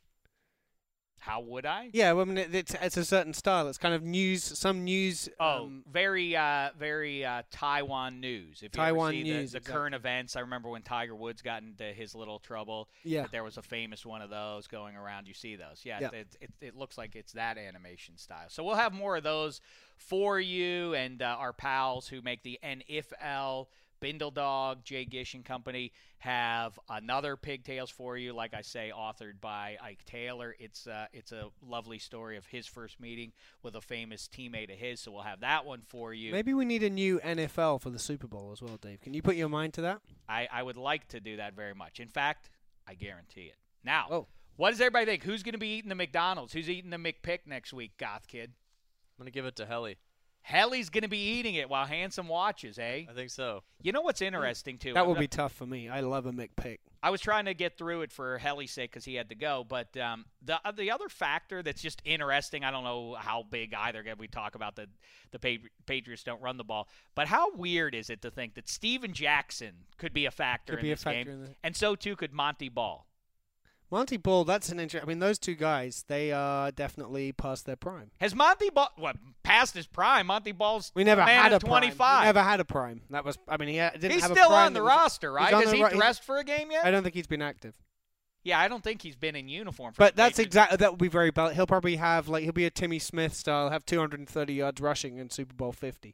[SPEAKER 1] How would I?
[SPEAKER 3] Yeah, well, I mean, it, it's it's a certain style. It's kind of news, some news.
[SPEAKER 1] Oh,
[SPEAKER 3] um,
[SPEAKER 1] very, uh, very uh, Taiwan news. If you
[SPEAKER 3] Taiwan
[SPEAKER 1] ever see
[SPEAKER 3] news,
[SPEAKER 1] the, the
[SPEAKER 3] exactly.
[SPEAKER 1] current events, I remember when Tiger Woods got into his little trouble.
[SPEAKER 3] Yeah.
[SPEAKER 1] That there was a famous one of those going around. You see those? Yeah.
[SPEAKER 3] Yeah.
[SPEAKER 1] It, it, it looks like it's that animation style. So we'll have more of those for you and uh, our pals who make the N F L. Bindle Dog, Jay Gish and Company have another Pigtails for you. Like I say, authored by Ike Taylor. It's uh, it's a lovely story of his first meeting with a famous teammate of his. So we'll have that one for you.
[SPEAKER 3] Maybe we need a new N F L for the Super Bowl as well, Dave. Can you put your mind to that?
[SPEAKER 1] I, I would like to do that very much. In fact, I guarantee it. Now,
[SPEAKER 3] Oh.
[SPEAKER 1] what does everybody think? Who's going to be eating the McDonald's? Who's eating the McPick next week, Goth Kid?
[SPEAKER 6] I'm going to give it to Helly.
[SPEAKER 1] Helly's going to be eating it while Handsome watches, eh?
[SPEAKER 6] I think so.
[SPEAKER 1] You know what's interesting, too?
[SPEAKER 3] That
[SPEAKER 1] I'm
[SPEAKER 3] will
[SPEAKER 1] not-
[SPEAKER 3] be tough for me. I love a McPick.
[SPEAKER 1] I was trying to get through it for Helly's sake because he had to go. But um, the uh, the other factor that's just interesting, I don't know how big either. We talk about the the Pa- Patriots don't run the ball, but how weird is it to think that Steven Jackson could be a factor
[SPEAKER 3] Could
[SPEAKER 1] in
[SPEAKER 3] be a
[SPEAKER 1] this
[SPEAKER 3] factor
[SPEAKER 1] game,
[SPEAKER 3] in the-
[SPEAKER 1] and so too could Monty Ball.
[SPEAKER 3] Monty Ball, that's an interesting. I mean, those two guys, they are definitely past their prime.
[SPEAKER 1] Has Monty Ball what past his prime? Monty Ball's
[SPEAKER 3] We never
[SPEAKER 1] a man
[SPEAKER 3] had a
[SPEAKER 1] of
[SPEAKER 3] prime.
[SPEAKER 1] twenty-five.
[SPEAKER 3] We never had a prime. That was. I mean, he ha- didn't
[SPEAKER 1] He's
[SPEAKER 3] have a
[SPEAKER 1] still
[SPEAKER 3] prime
[SPEAKER 1] on the
[SPEAKER 3] that was-
[SPEAKER 1] roster,
[SPEAKER 3] he's
[SPEAKER 1] right?
[SPEAKER 3] on
[SPEAKER 1] Has
[SPEAKER 3] the
[SPEAKER 1] he
[SPEAKER 3] ro- he's-
[SPEAKER 1] dressed for a game yet?
[SPEAKER 3] I don't think he's been active.
[SPEAKER 1] Yeah, I don't think he's been in uniform. For
[SPEAKER 3] But
[SPEAKER 1] the
[SPEAKER 3] that's
[SPEAKER 1] Patriots.
[SPEAKER 3] exactly that would be very bad. He'll probably have like he'll be a Timmy Smith style, have two hundred thirty yards rushing in Super Bowl fifty.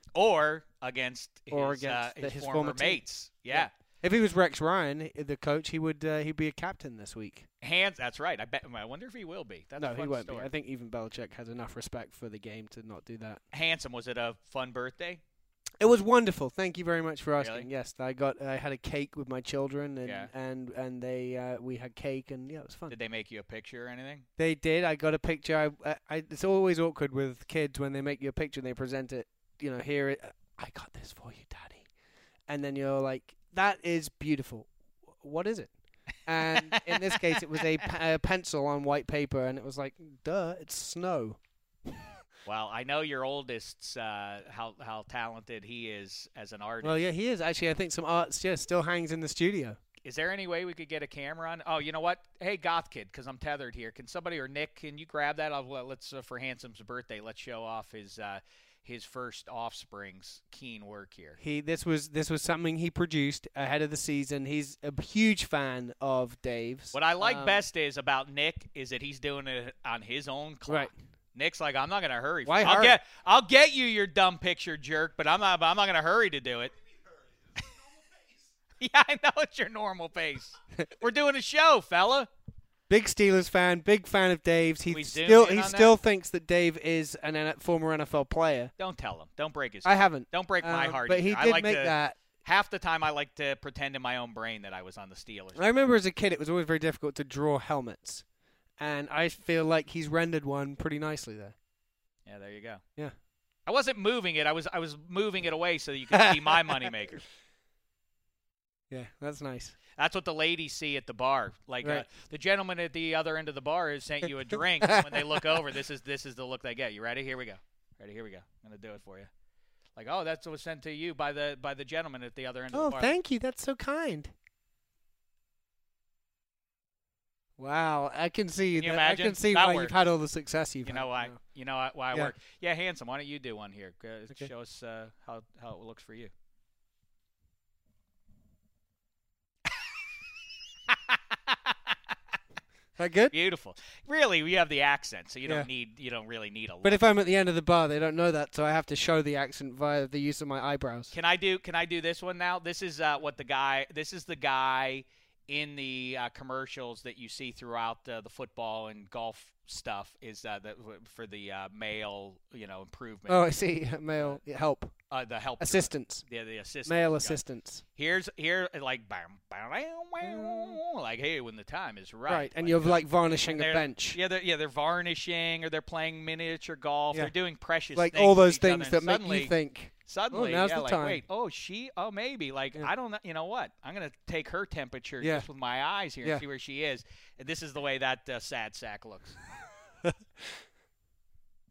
[SPEAKER 1] Or against his,
[SPEAKER 3] Or
[SPEAKER 1] uh,
[SPEAKER 3] against the-
[SPEAKER 1] his,
[SPEAKER 3] his
[SPEAKER 1] former,
[SPEAKER 3] former team.
[SPEAKER 1] mates. Yeah.
[SPEAKER 3] If he was Rex Ryan, the coach, he would uh, he'd be a captain this week.
[SPEAKER 1] Hands. That's right. I bet. I wonder if he will be. That's
[SPEAKER 3] no,
[SPEAKER 1] a fun
[SPEAKER 3] he won't
[SPEAKER 1] story.
[SPEAKER 3] be. I think even Belichick has enough respect for the game to not do that.
[SPEAKER 1] Handsome. Was it a fun birthday?
[SPEAKER 3] It was wonderful. Thank you very much for asking.
[SPEAKER 1] Really?
[SPEAKER 3] Yes, I got I had a cake with my children, and
[SPEAKER 1] Yeah.
[SPEAKER 3] and and they uh, we had cake, and yeah, it was fun.
[SPEAKER 1] Did they make you a picture or anything?
[SPEAKER 3] They did. I got a picture. I, I, it's always awkward with kids when they make you a picture and they present it. You know, here it. I got this for you, Daddy, and then you're like, that is beautiful. What is it? And in this case, it was a, p- a pencil on white paper, and it was like, duh, it's snow.
[SPEAKER 1] Well, I know your oldest's uh, how how talented he is as an artist.
[SPEAKER 3] Well, yeah, he is actually. I think some art yeah, still hangs in the studio.
[SPEAKER 1] Is there any way we could get a camera on? Oh, you know what? Hey, Goth Kid, because I'm tethered here. Can somebody or Nick, can you grab that? I'll, well, let's uh, for Handsome's birthday. Let's show off his uh, his first offspring's keen work here.
[SPEAKER 3] He this was this was something he produced ahead of the season. He's a huge fan of Dave's.
[SPEAKER 1] What I like
[SPEAKER 3] Um,
[SPEAKER 1] best is about Nick is that he's doing it on his own clock.
[SPEAKER 3] Right.
[SPEAKER 1] Nick's like, I'm not gonna hurry.
[SPEAKER 3] Why
[SPEAKER 1] I'll
[SPEAKER 3] hurry?
[SPEAKER 1] get I'll get you your dumb picture, jerk, but I'm not I'm not gonna hurry to do it. Yeah, I know it's your normal pace. We're doing a show, fella.
[SPEAKER 3] Big Steelers fan, big fan of Dave's. He
[SPEAKER 1] We zoom
[SPEAKER 3] still
[SPEAKER 1] in
[SPEAKER 3] he
[SPEAKER 1] on
[SPEAKER 3] still
[SPEAKER 1] that?
[SPEAKER 3] thinks that Dave is an N- former N F L player.
[SPEAKER 1] Don't tell him. Don't break his.
[SPEAKER 3] I haven't.
[SPEAKER 1] Don't break my
[SPEAKER 3] Um,
[SPEAKER 1] heart.
[SPEAKER 3] But he
[SPEAKER 1] either. I
[SPEAKER 3] did
[SPEAKER 1] like
[SPEAKER 3] make
[SPEAKER 1] to,
[SPEAKER 3] that.
[SPEAKER 1] Half the time, I like to pretend in my own brain that I was on the Steelers.
[SPEAKER 3] I remember as a kid, it was always very difficult to draw helmets, and I feel like he's rendered one pretty nicely there.
[SPEAKER 1] Yeah, there you go.
[SPEAKER 3] Yeah.
[SPEAKER 1] I wasn't moving it. I was I was moving it away so that you could see my moneymaker.
[SPEAKER 3] Yeah, that's nice.
[SPEAKER 1] That's what the ladies see at the bar. Like uh,
[SPEAKER 3] Right.
[SPEAKER 1] the gentleman at the other end of the bar has sent you a drink. And when they look over, this is this is the look they get. You ready? Here we go. Ready? Here we go. I'm gonna do it for you. Like, oh, that's what was sent to you by the by the gentleman at the other end of
[SPEAKER 3] Oh,
[SPEAKER 1] the bar.
[SPEAKER 3] thank you. That's so kind. Wow, I can see
[SPEAKER 1] Can you
[SPEAKER 3] that. I
[SPEAKER 1] imagine?
[SPEAKER 3] can see
[SPEAKER 1] That
[SPEAKER 3] why
[SPEAKER 1] worked.
[SPEAKER 3] you've had all the success you've
[SPEAKER 1] You
[SPEAKER 3] had.
[SPEAKER 1] know why?
[SPEAKER 3] now.
[SPEAKER 1] You know why- why I
[SPEAKER 3] Yeah.
[SPEAKER 1] work. Yeah, Handsome. Why don't you do one here? Uh,
[SPEAKER 3] Okay.
[SPEAKER 1] Show us uh, how how it looks for you.
[SPEAKER 3] Is that good?
[SPEAKER 1] Beautiful. Really, we have the accent, so you
[SPEAKER 3] Yeah.
[SPEAKER 1] don't need you don't really need a look.
[SPEAKER 3] But if I'm at the end of the bar, they don't know that, so I have to show the accent via the use of my eyebrows.
[SPEAKER 1] Can I do Can I do this one now? This is uh, what the guy. This is the guy in the uh, commercials that you see throughout uh, the football and golf stuff. Is uh, the, for the uh, male, you know, improvement.
[SPEAKER 3] Oh, I see. Male help.
[SPEAKER 1] Uh, the help
[SPEAKER 3] Assistance.
[SPEAKER 1] Yeah, the assistant.
[SPEAKER 3] Male
[SPEAKER 1] guy.
[SPEAKER 3] assistance.
[SPEAKER 1] Here's here like bam, bam, bam, bam, like hey, when the time is right.
[SPEAKER 3] Right, and
[SPEAKER 1] Like,
[SPEAKER 3] you're like varnishing a
[SPEAKER 1] they're-
[SPEAKER 3] bench.
[SPEAKER 1] Yeah, they're, yeah, they're varnishing or they're playing miniature golf.
[SPEAKER 3] Yeah.
[SPEAKER 1] They're doing precious
[SPEAKER 3] Like
[SPEAKER 1] things
[SPEAKER 3] all
[SPEAKER 1] with
[SPEAKER 3] those
[SPEAKER 1] each other,
[SPEAKER 3] things
[SPEAKER 1] and
[SPEAKER 3] that make
[SPEAKER 1] suddenly,
[SPEAKER 3] you think,
[SPEAKER 1] Suddenly,
[SPEAKER 3] oh, now's
[SPEAKER 1] yeah,
[SPEAKER 3] the
[SPEAKER 1] like,
[SPEAKER 3] time.
[SPEAKER 1] wait, oh, she, oh, maybe. Like,
[SPEAKER 3] Yeah.
[SPEAKER 1] I don't know, you know what? I'm going to take her temperature
[SPEAKER 3] Yeah.
[SPEAKER 1] just with my eyes here
[SPEAKER 3] Yeah.
[SPEAKER 1] and see where she is. And this is the way that uh, sad sack looks.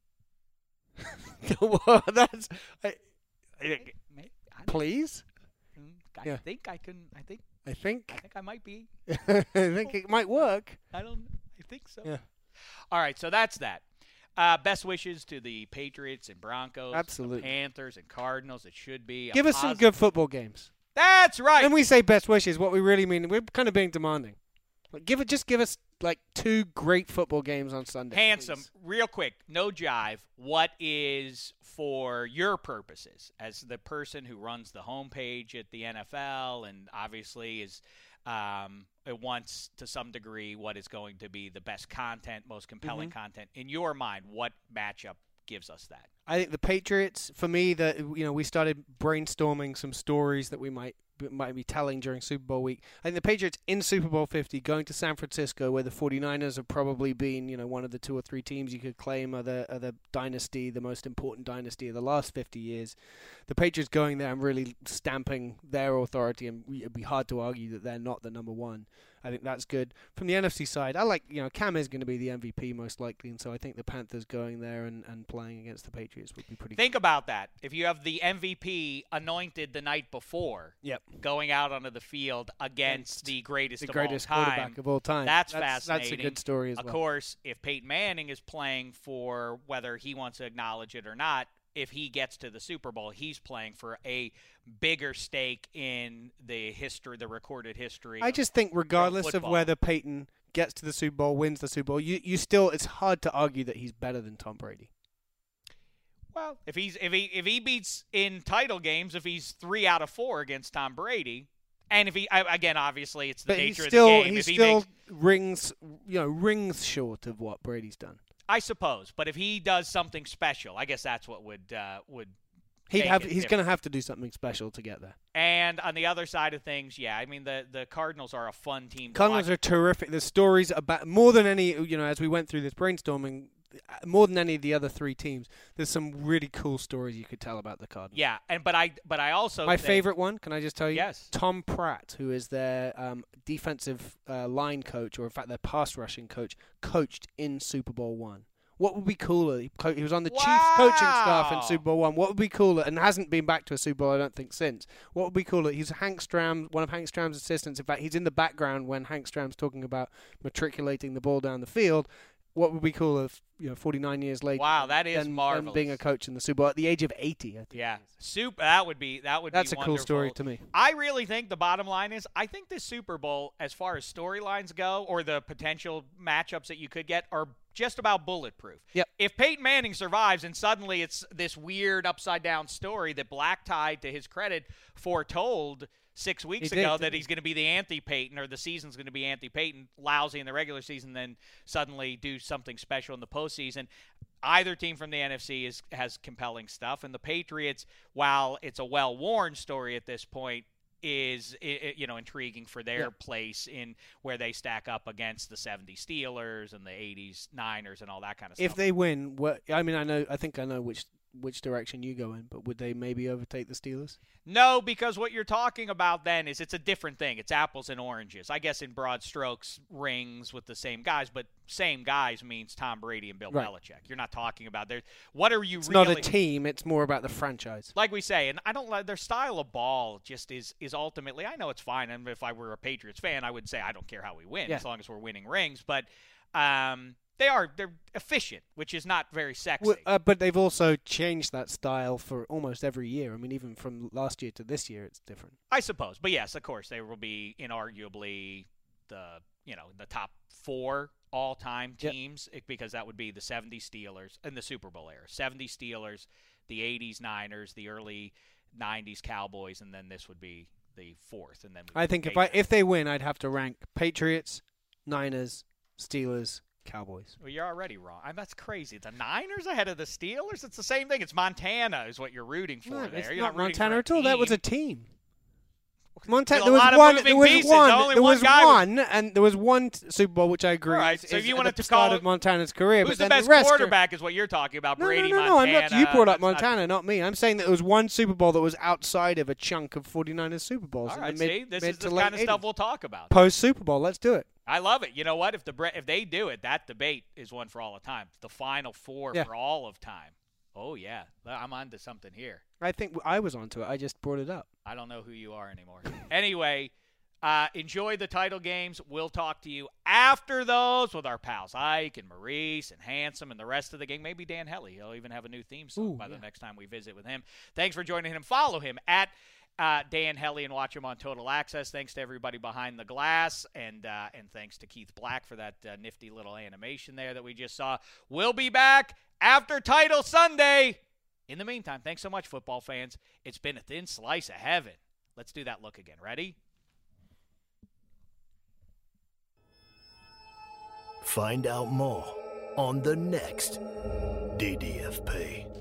[SPEAKER 3] Well, that's I, I-
[SPEAKER 1] Maybe- I don't-
[SPEAKER 3] please.
[SPEAKER 1] mm, I
[SPEAKER 3] Yeah.
[SPEAKER 1] think I can. I think.
[SPEAKER 3] I think
[SPEAKER 1] I think I might be.
[SPEAKER 3] I think it might work.
[SPEAKER 1] I don't. I think so.
[SPEAKER 3] Yeah.
[SPEAKER 1] All right. So that's that. Uh, best wishes to the Patriots and Broncos,
[SPEAKER 3] Absolutely.
[SPEAKER 1] the Panthers and Cardinals. It should be. a
[SPEAKER 3] Give us some
[SPEAKER 1] posi-
[SPEAKER 3] good football games.
[SPEAKER 1] That's right.
[SPEAKER 3] When we say best wishes, what we really mean, we're kind of being demanding. Like, give it, just give us like two great football games on Sunday.
[SPEAKER 1] Handsome,
[SPEAKER 3] please.
[SPEAKER 1] real quick, no jive. What is, for your purposes, as the person who runs the homepage at the N F L and obviously is um, it wants to some degree what is going to be the best content, most compelling
[SPEAKER 3] Mm-hmm.
[SPEAKER 1] content in your mind? What matchup gives us that?
[SPEAKER 3] I think the Patriots, for me, that you know, we started brainstorming some stories that we might might be telling during Super Bowl week. I think the Patriots in Super Bowl fifty going to San Francisco, where the 49ers have probably been, you know, one of the two or three teams you could claim are the, are the dynasty, the most important dynasty of the last fifty years. The Patriots going there and really stamping their authority, and it'd be hard to argue that they're not the number one. I think that's good. From the N F C side, I like, you know, Cam is going to be the M V P most likely, and so I think the Panthers going there and, and playing against the Patriots would be pretty
[SPEAKER 1] Think about that. If you have the M V P anointed the night before,
[SPEAKER 3] Yep.
[SPEAKER 1] going out onto the field against
[SPEAKER 3] Against
[SPEAKER 1] the greatest
[SPEAKER 3] the
[SPEAKER 1] of
[SPEAKER 3] greatest
[SPEAKER 1] all time,
[SPEAKER 3] quarterback of all time.
[SPEAKER 1] That's,
[SPEAKER 3] That's
[SPEAKER 1] fascinating.
[SPEAKER 3] a good story as
[SPEAKER 1] Of
[SPEAKER 3] well.
[SPEAKER 1] course, if Peyton Manning is playing for, whether he wants to acknowledge it or not, if he gets to the Super Bowl, he's playing for a bigger stake in the history, the recorded history.
[SPEAKER 3] I
[SPEAKER 1] of-
[SPEAKER 3] just think regardless of
[SPEAKER 1] football.
[SPEAKER 3] whether Peyton gets to the Super Bowl, wins the Super Bowl, you, you still, it's hard to argue that he's better than Tom Brady.
[SPEAKER 1] well, if he's if he if he beats in title games, if he's three out of four against Tom Brady, and if he I, again, obviously, it's the
[SPEAKER 3] But he
[SPEAKER 1] nature
[SPEAKER 3] still,
[SPEAKER 1] of the game.
[SPEAKER 3] he
[SPEAKER 1] If he
[SPEAKER 3] still
[SPEAKER 1] makes,
[SPEAKER 3] rings, you know, rings short of what Brady's done.
[SPEAKER 1] I suppose, but if he does something special, I guess that's what would uh, would.
[SPEAKER 3] He'd
[SPEAKER 1] make
[SPEAKER 3] have,
[SPEAKER 1] it
[SPEAKER 3] he's
[SPEAKER 1] different.
[SPEAKER 3] going to have to do something special to get there.
[SPEAKER 1] And on the other side of things, yeah, I mean the the Cardinals are a fun team. To
[SPEAKER 3] Cardinals
[SPEAKER 1] watch.
[SPEAKER 3] are terrific. The stories about more than any, you know, as we went through this brainstorming, more than any of the other three teams, there's some really cool stories you could tell about the Cardinals.
[SPEAKER 1] Yeah, and but I but I also
[SPEAKER 3] My
[SPEAKER 1] think-
[SPEAKER 3] favorite one, can I just tell you?
[SPEAKER 1] Yes.
[SPEAKER 3] Tom Pratt, who is their um, defensive uh, line coach, or in fact their pass rushing coach, coached in Super Bowl one. What would be cooler? He, co- he was on the Chiefs coaching staff in
[SPEAKER 1] Wow.
[SPEAKER 3] Super Bowl one. What would be cooler? And hasn't been back to a Super Bowl, I don't think, since. What would be cooler? He's Hank Stram, one of Hank Stram's assistants. In fact, he's in the background when Hank Stram's talking about matriculating the ball down the field. What would be cooler, if, you know, forty-nine years later?
[SPEAKER 1] Wow, that is
[SPEAKER 3] than, than
[SPEAKER 1] marvelous.
[SPEAKER 3] being a coach in the Super Bowl at the age of eighty. I think.
[SPEAKER 1] Yeah, soup. That would be that would
[SPEAKER 3] That's
[SPEAKER 1] be
[SPEAKER 3] a cool story
[SPEAKER 1] wonderful.
[SPEAKER 3] to me.
[SPEAKER 1] I really think the bottom line is I think this Super Bowl, as far as storylines go, or the potential matchups that you could get, are just about bulletproof.
[SPEAKER 3] Yep.
[SPEAKER 1] If Peyton Manning survives and suddenly it's this weird upside down story that Black Tide, to his credit, foretold six weeks
[SPEAKER 3] He did,
[SPEAKER 1] ago
[SPEAKER 3] didn't
[SPEAKER 1] that
[SPEAKER 3] he?
[SPEAKER 1] he's going to be the anti-Peyton, or the season's going to be anti-Peyton, lousy in the regular season, then suddenly do something special in the postseason. Either team from the N F C is has compelling stuff, and the Patriots, while it's a well-worn story at this point, is i- i- you know intriguing for their
[SPEAKER 3] Yeah.
[SPEAKER 1] place in where they stack up against the seventies Steelers and the eighties Niners and all that kind of
[SPEAKER 3] If
[SPEAKER 1] stuff.
[SPEAKER 3] they win, what, I mean, I know, I think I know which which direction you go in, but would they maybe overtake the Steelers?
[SPEAKER 1] No, because what you're talking about then is it's a different thing. It's apples and oranges. I guess in broad strokes, rings with the same guys, but same guys means Tom Brady and Bill
[SPEAKER 3] Right.
[SPEAKER 1] Belichick. You're not talking about there. What are you
[SPEAKER 3] It's
[SPEAKER 1] really?
[SPEAKER 3] not a team; it's more about the franchise.
[SPEAKER 1] Like we say, and I don't like their style of ball. Just is is ultimately. I know it's fine, and if I were a Patriots fan, I would say I don't care how we win
[SPEAKER 3] Yeah.
[SPEAKER 1] as long as we're winning rings. But um, they are they're efficient, which is not very sexy.
[SPEAKER 3] Well, uh, but they've also changed that style for almost every year. I mean, even from last year to this year, it's different.
[SPEAKER 1] I suppose, but yes, of course, they will be inarguably the you know the top four all-time
[SPEAKER 3] Yep.
[SPEAKER 1] teams eh, because that would be the seventies Steelers in the Super Bowl era, seventies Steelers, the eighties Niners, the early nineties Cowboys, and then this would be the fourth. And then we
[SPEAKER 3] I
[SPEAKER 1] would
[SPEAKER 3] think if
[SPEAKER 1] take
[SPEAKER 3] I
[SPEAKER 1] that.
[SPEAKER 3] if they win, I'd have to rank Patriots, Niners, Steelers, Cowboys.
[SPEAKER 1] Well, you're already wrong. I, that's crazy. The Niners ahead of the Steelers. It's the same thing. It's Montana is what you're rooting for
[SPEAKER 3] No,
[SPEAKER 1] there.
[SPEAKER 3] it's
[SPEAKER 1] You're
[SPEAKER 3] not
[SPEAKER 1] not, rooting
[SPEAKER 3] Montana
[SPEAKER 1] for
[SPEAKER 3] at all. That was a
[SPEAKER 1] team.
[SPEAKER 3] team. Montana.
[SPEAKER 1] With a
[SPEAKER 3] There was
[SPEAKER 1] lot of
[SPEAKER 3] one.
[SPEAKER 1] moving
[SPEAKER 3] There was
[SPEAKER 1] pieces.
[SPEAKER 3] one.
[SPEAKER 1] Only
[SPEAKER 3] There
[SPEAKER 1] one
[SPEAKER 3] was
[SPEAKER 1] guy was-
[SPEAKER 3] one, and there was one t- Super Bowl which I agree.
[SPEAKER 1] All right,
[SPEAKER 3] is-
[SPEAKER 1] so if
[SPEAKER 3] is
[SPEAKER 1] you
[SPEAKER 3] at
[SPEAKER 1] wanted
[SPEAKER 3] the
[SPEAKER 1] to
[SPEAKER 3] start
[SPEAKER 1] call
[SPEAKER 3] of
[SPEAKER 1] it-
[SPEAKER 3] Montana's career,
[SPEAKER 1] Who's
[SPEAKER 3] but
[SPEAKER 1] the
[SPEAKER 3] then
[SPEAKER 1] best
[SPEAKER 3] rest are-
[SPEAKER 1] quarterback is what you're talking about.
[SPEAKER 3] No,
[SPEAKER 1] Brady,
[SPEAKER 3] no, no, no. I'm
[SPEAKER 1] Montana.
[SPEAKER 3] not. You brought up
[SPEAKER 1] That's not-
[SPEAKER 3] Montana, not me. I'm saying that there was one Super Bowl that was outside of a chunk of 49ers Super Bowls
[SPEAKER 1] All
[SPEAKER 3] in
[SPEAKER 1] right,
[SPEAKER 3] the mid,
[SPEAKER 1] see, this
[SPEAKER 3] mid
[SPEAKER 1] is
[SPEAKER 3] to
[SPEAKER 1] the
[SPEAKER 3] late
[SPEAKER 1] kind of stuff
[SPEAKER 3] eighties.
[SPEAKER 1] we'll talk about.
[SPEAKER 3] Post Super Bowl. Let's do it.
[SPEAKER 1] I love it. You know what? If the Bre- if they do it, that debate is one for all the time. The Final Four
[SPEAKER 3] Yeah.
[SPEAKER 1] for all of time. Oh, yeah. I'm on to something here.
[SPEAKER 3] I think I was onto it. I just brought it up.
[SPEAKER 1] I don't know who you are anymore. Anyway, uh, enjoy the title games. We'll talk to you after those with our pals Ike and Maurice and Handsome and the rest of the gang. Maybe Dan Helly. He'll even have a new theme song
[SPEAKER 3] Ooh,
[SPEAKER 1] by
[SPEAKER 3] yeah.
[SPEAKER 1] the next time we visit with him. Thanks for joining him. Follow him at uh, Dan Helly and watch him on Total Access. Thanks to everybody behind the glass, and uh, and thanks to Keith Black for that uh, nifty little animation there that we just saw. We'll be back after Title Sunday. In the meantime, thanks so much, football fans. It's been a thin slice of heaven. Let's do that look again. Ready?
[SPEAKER 4] Find out more on the next D D F P.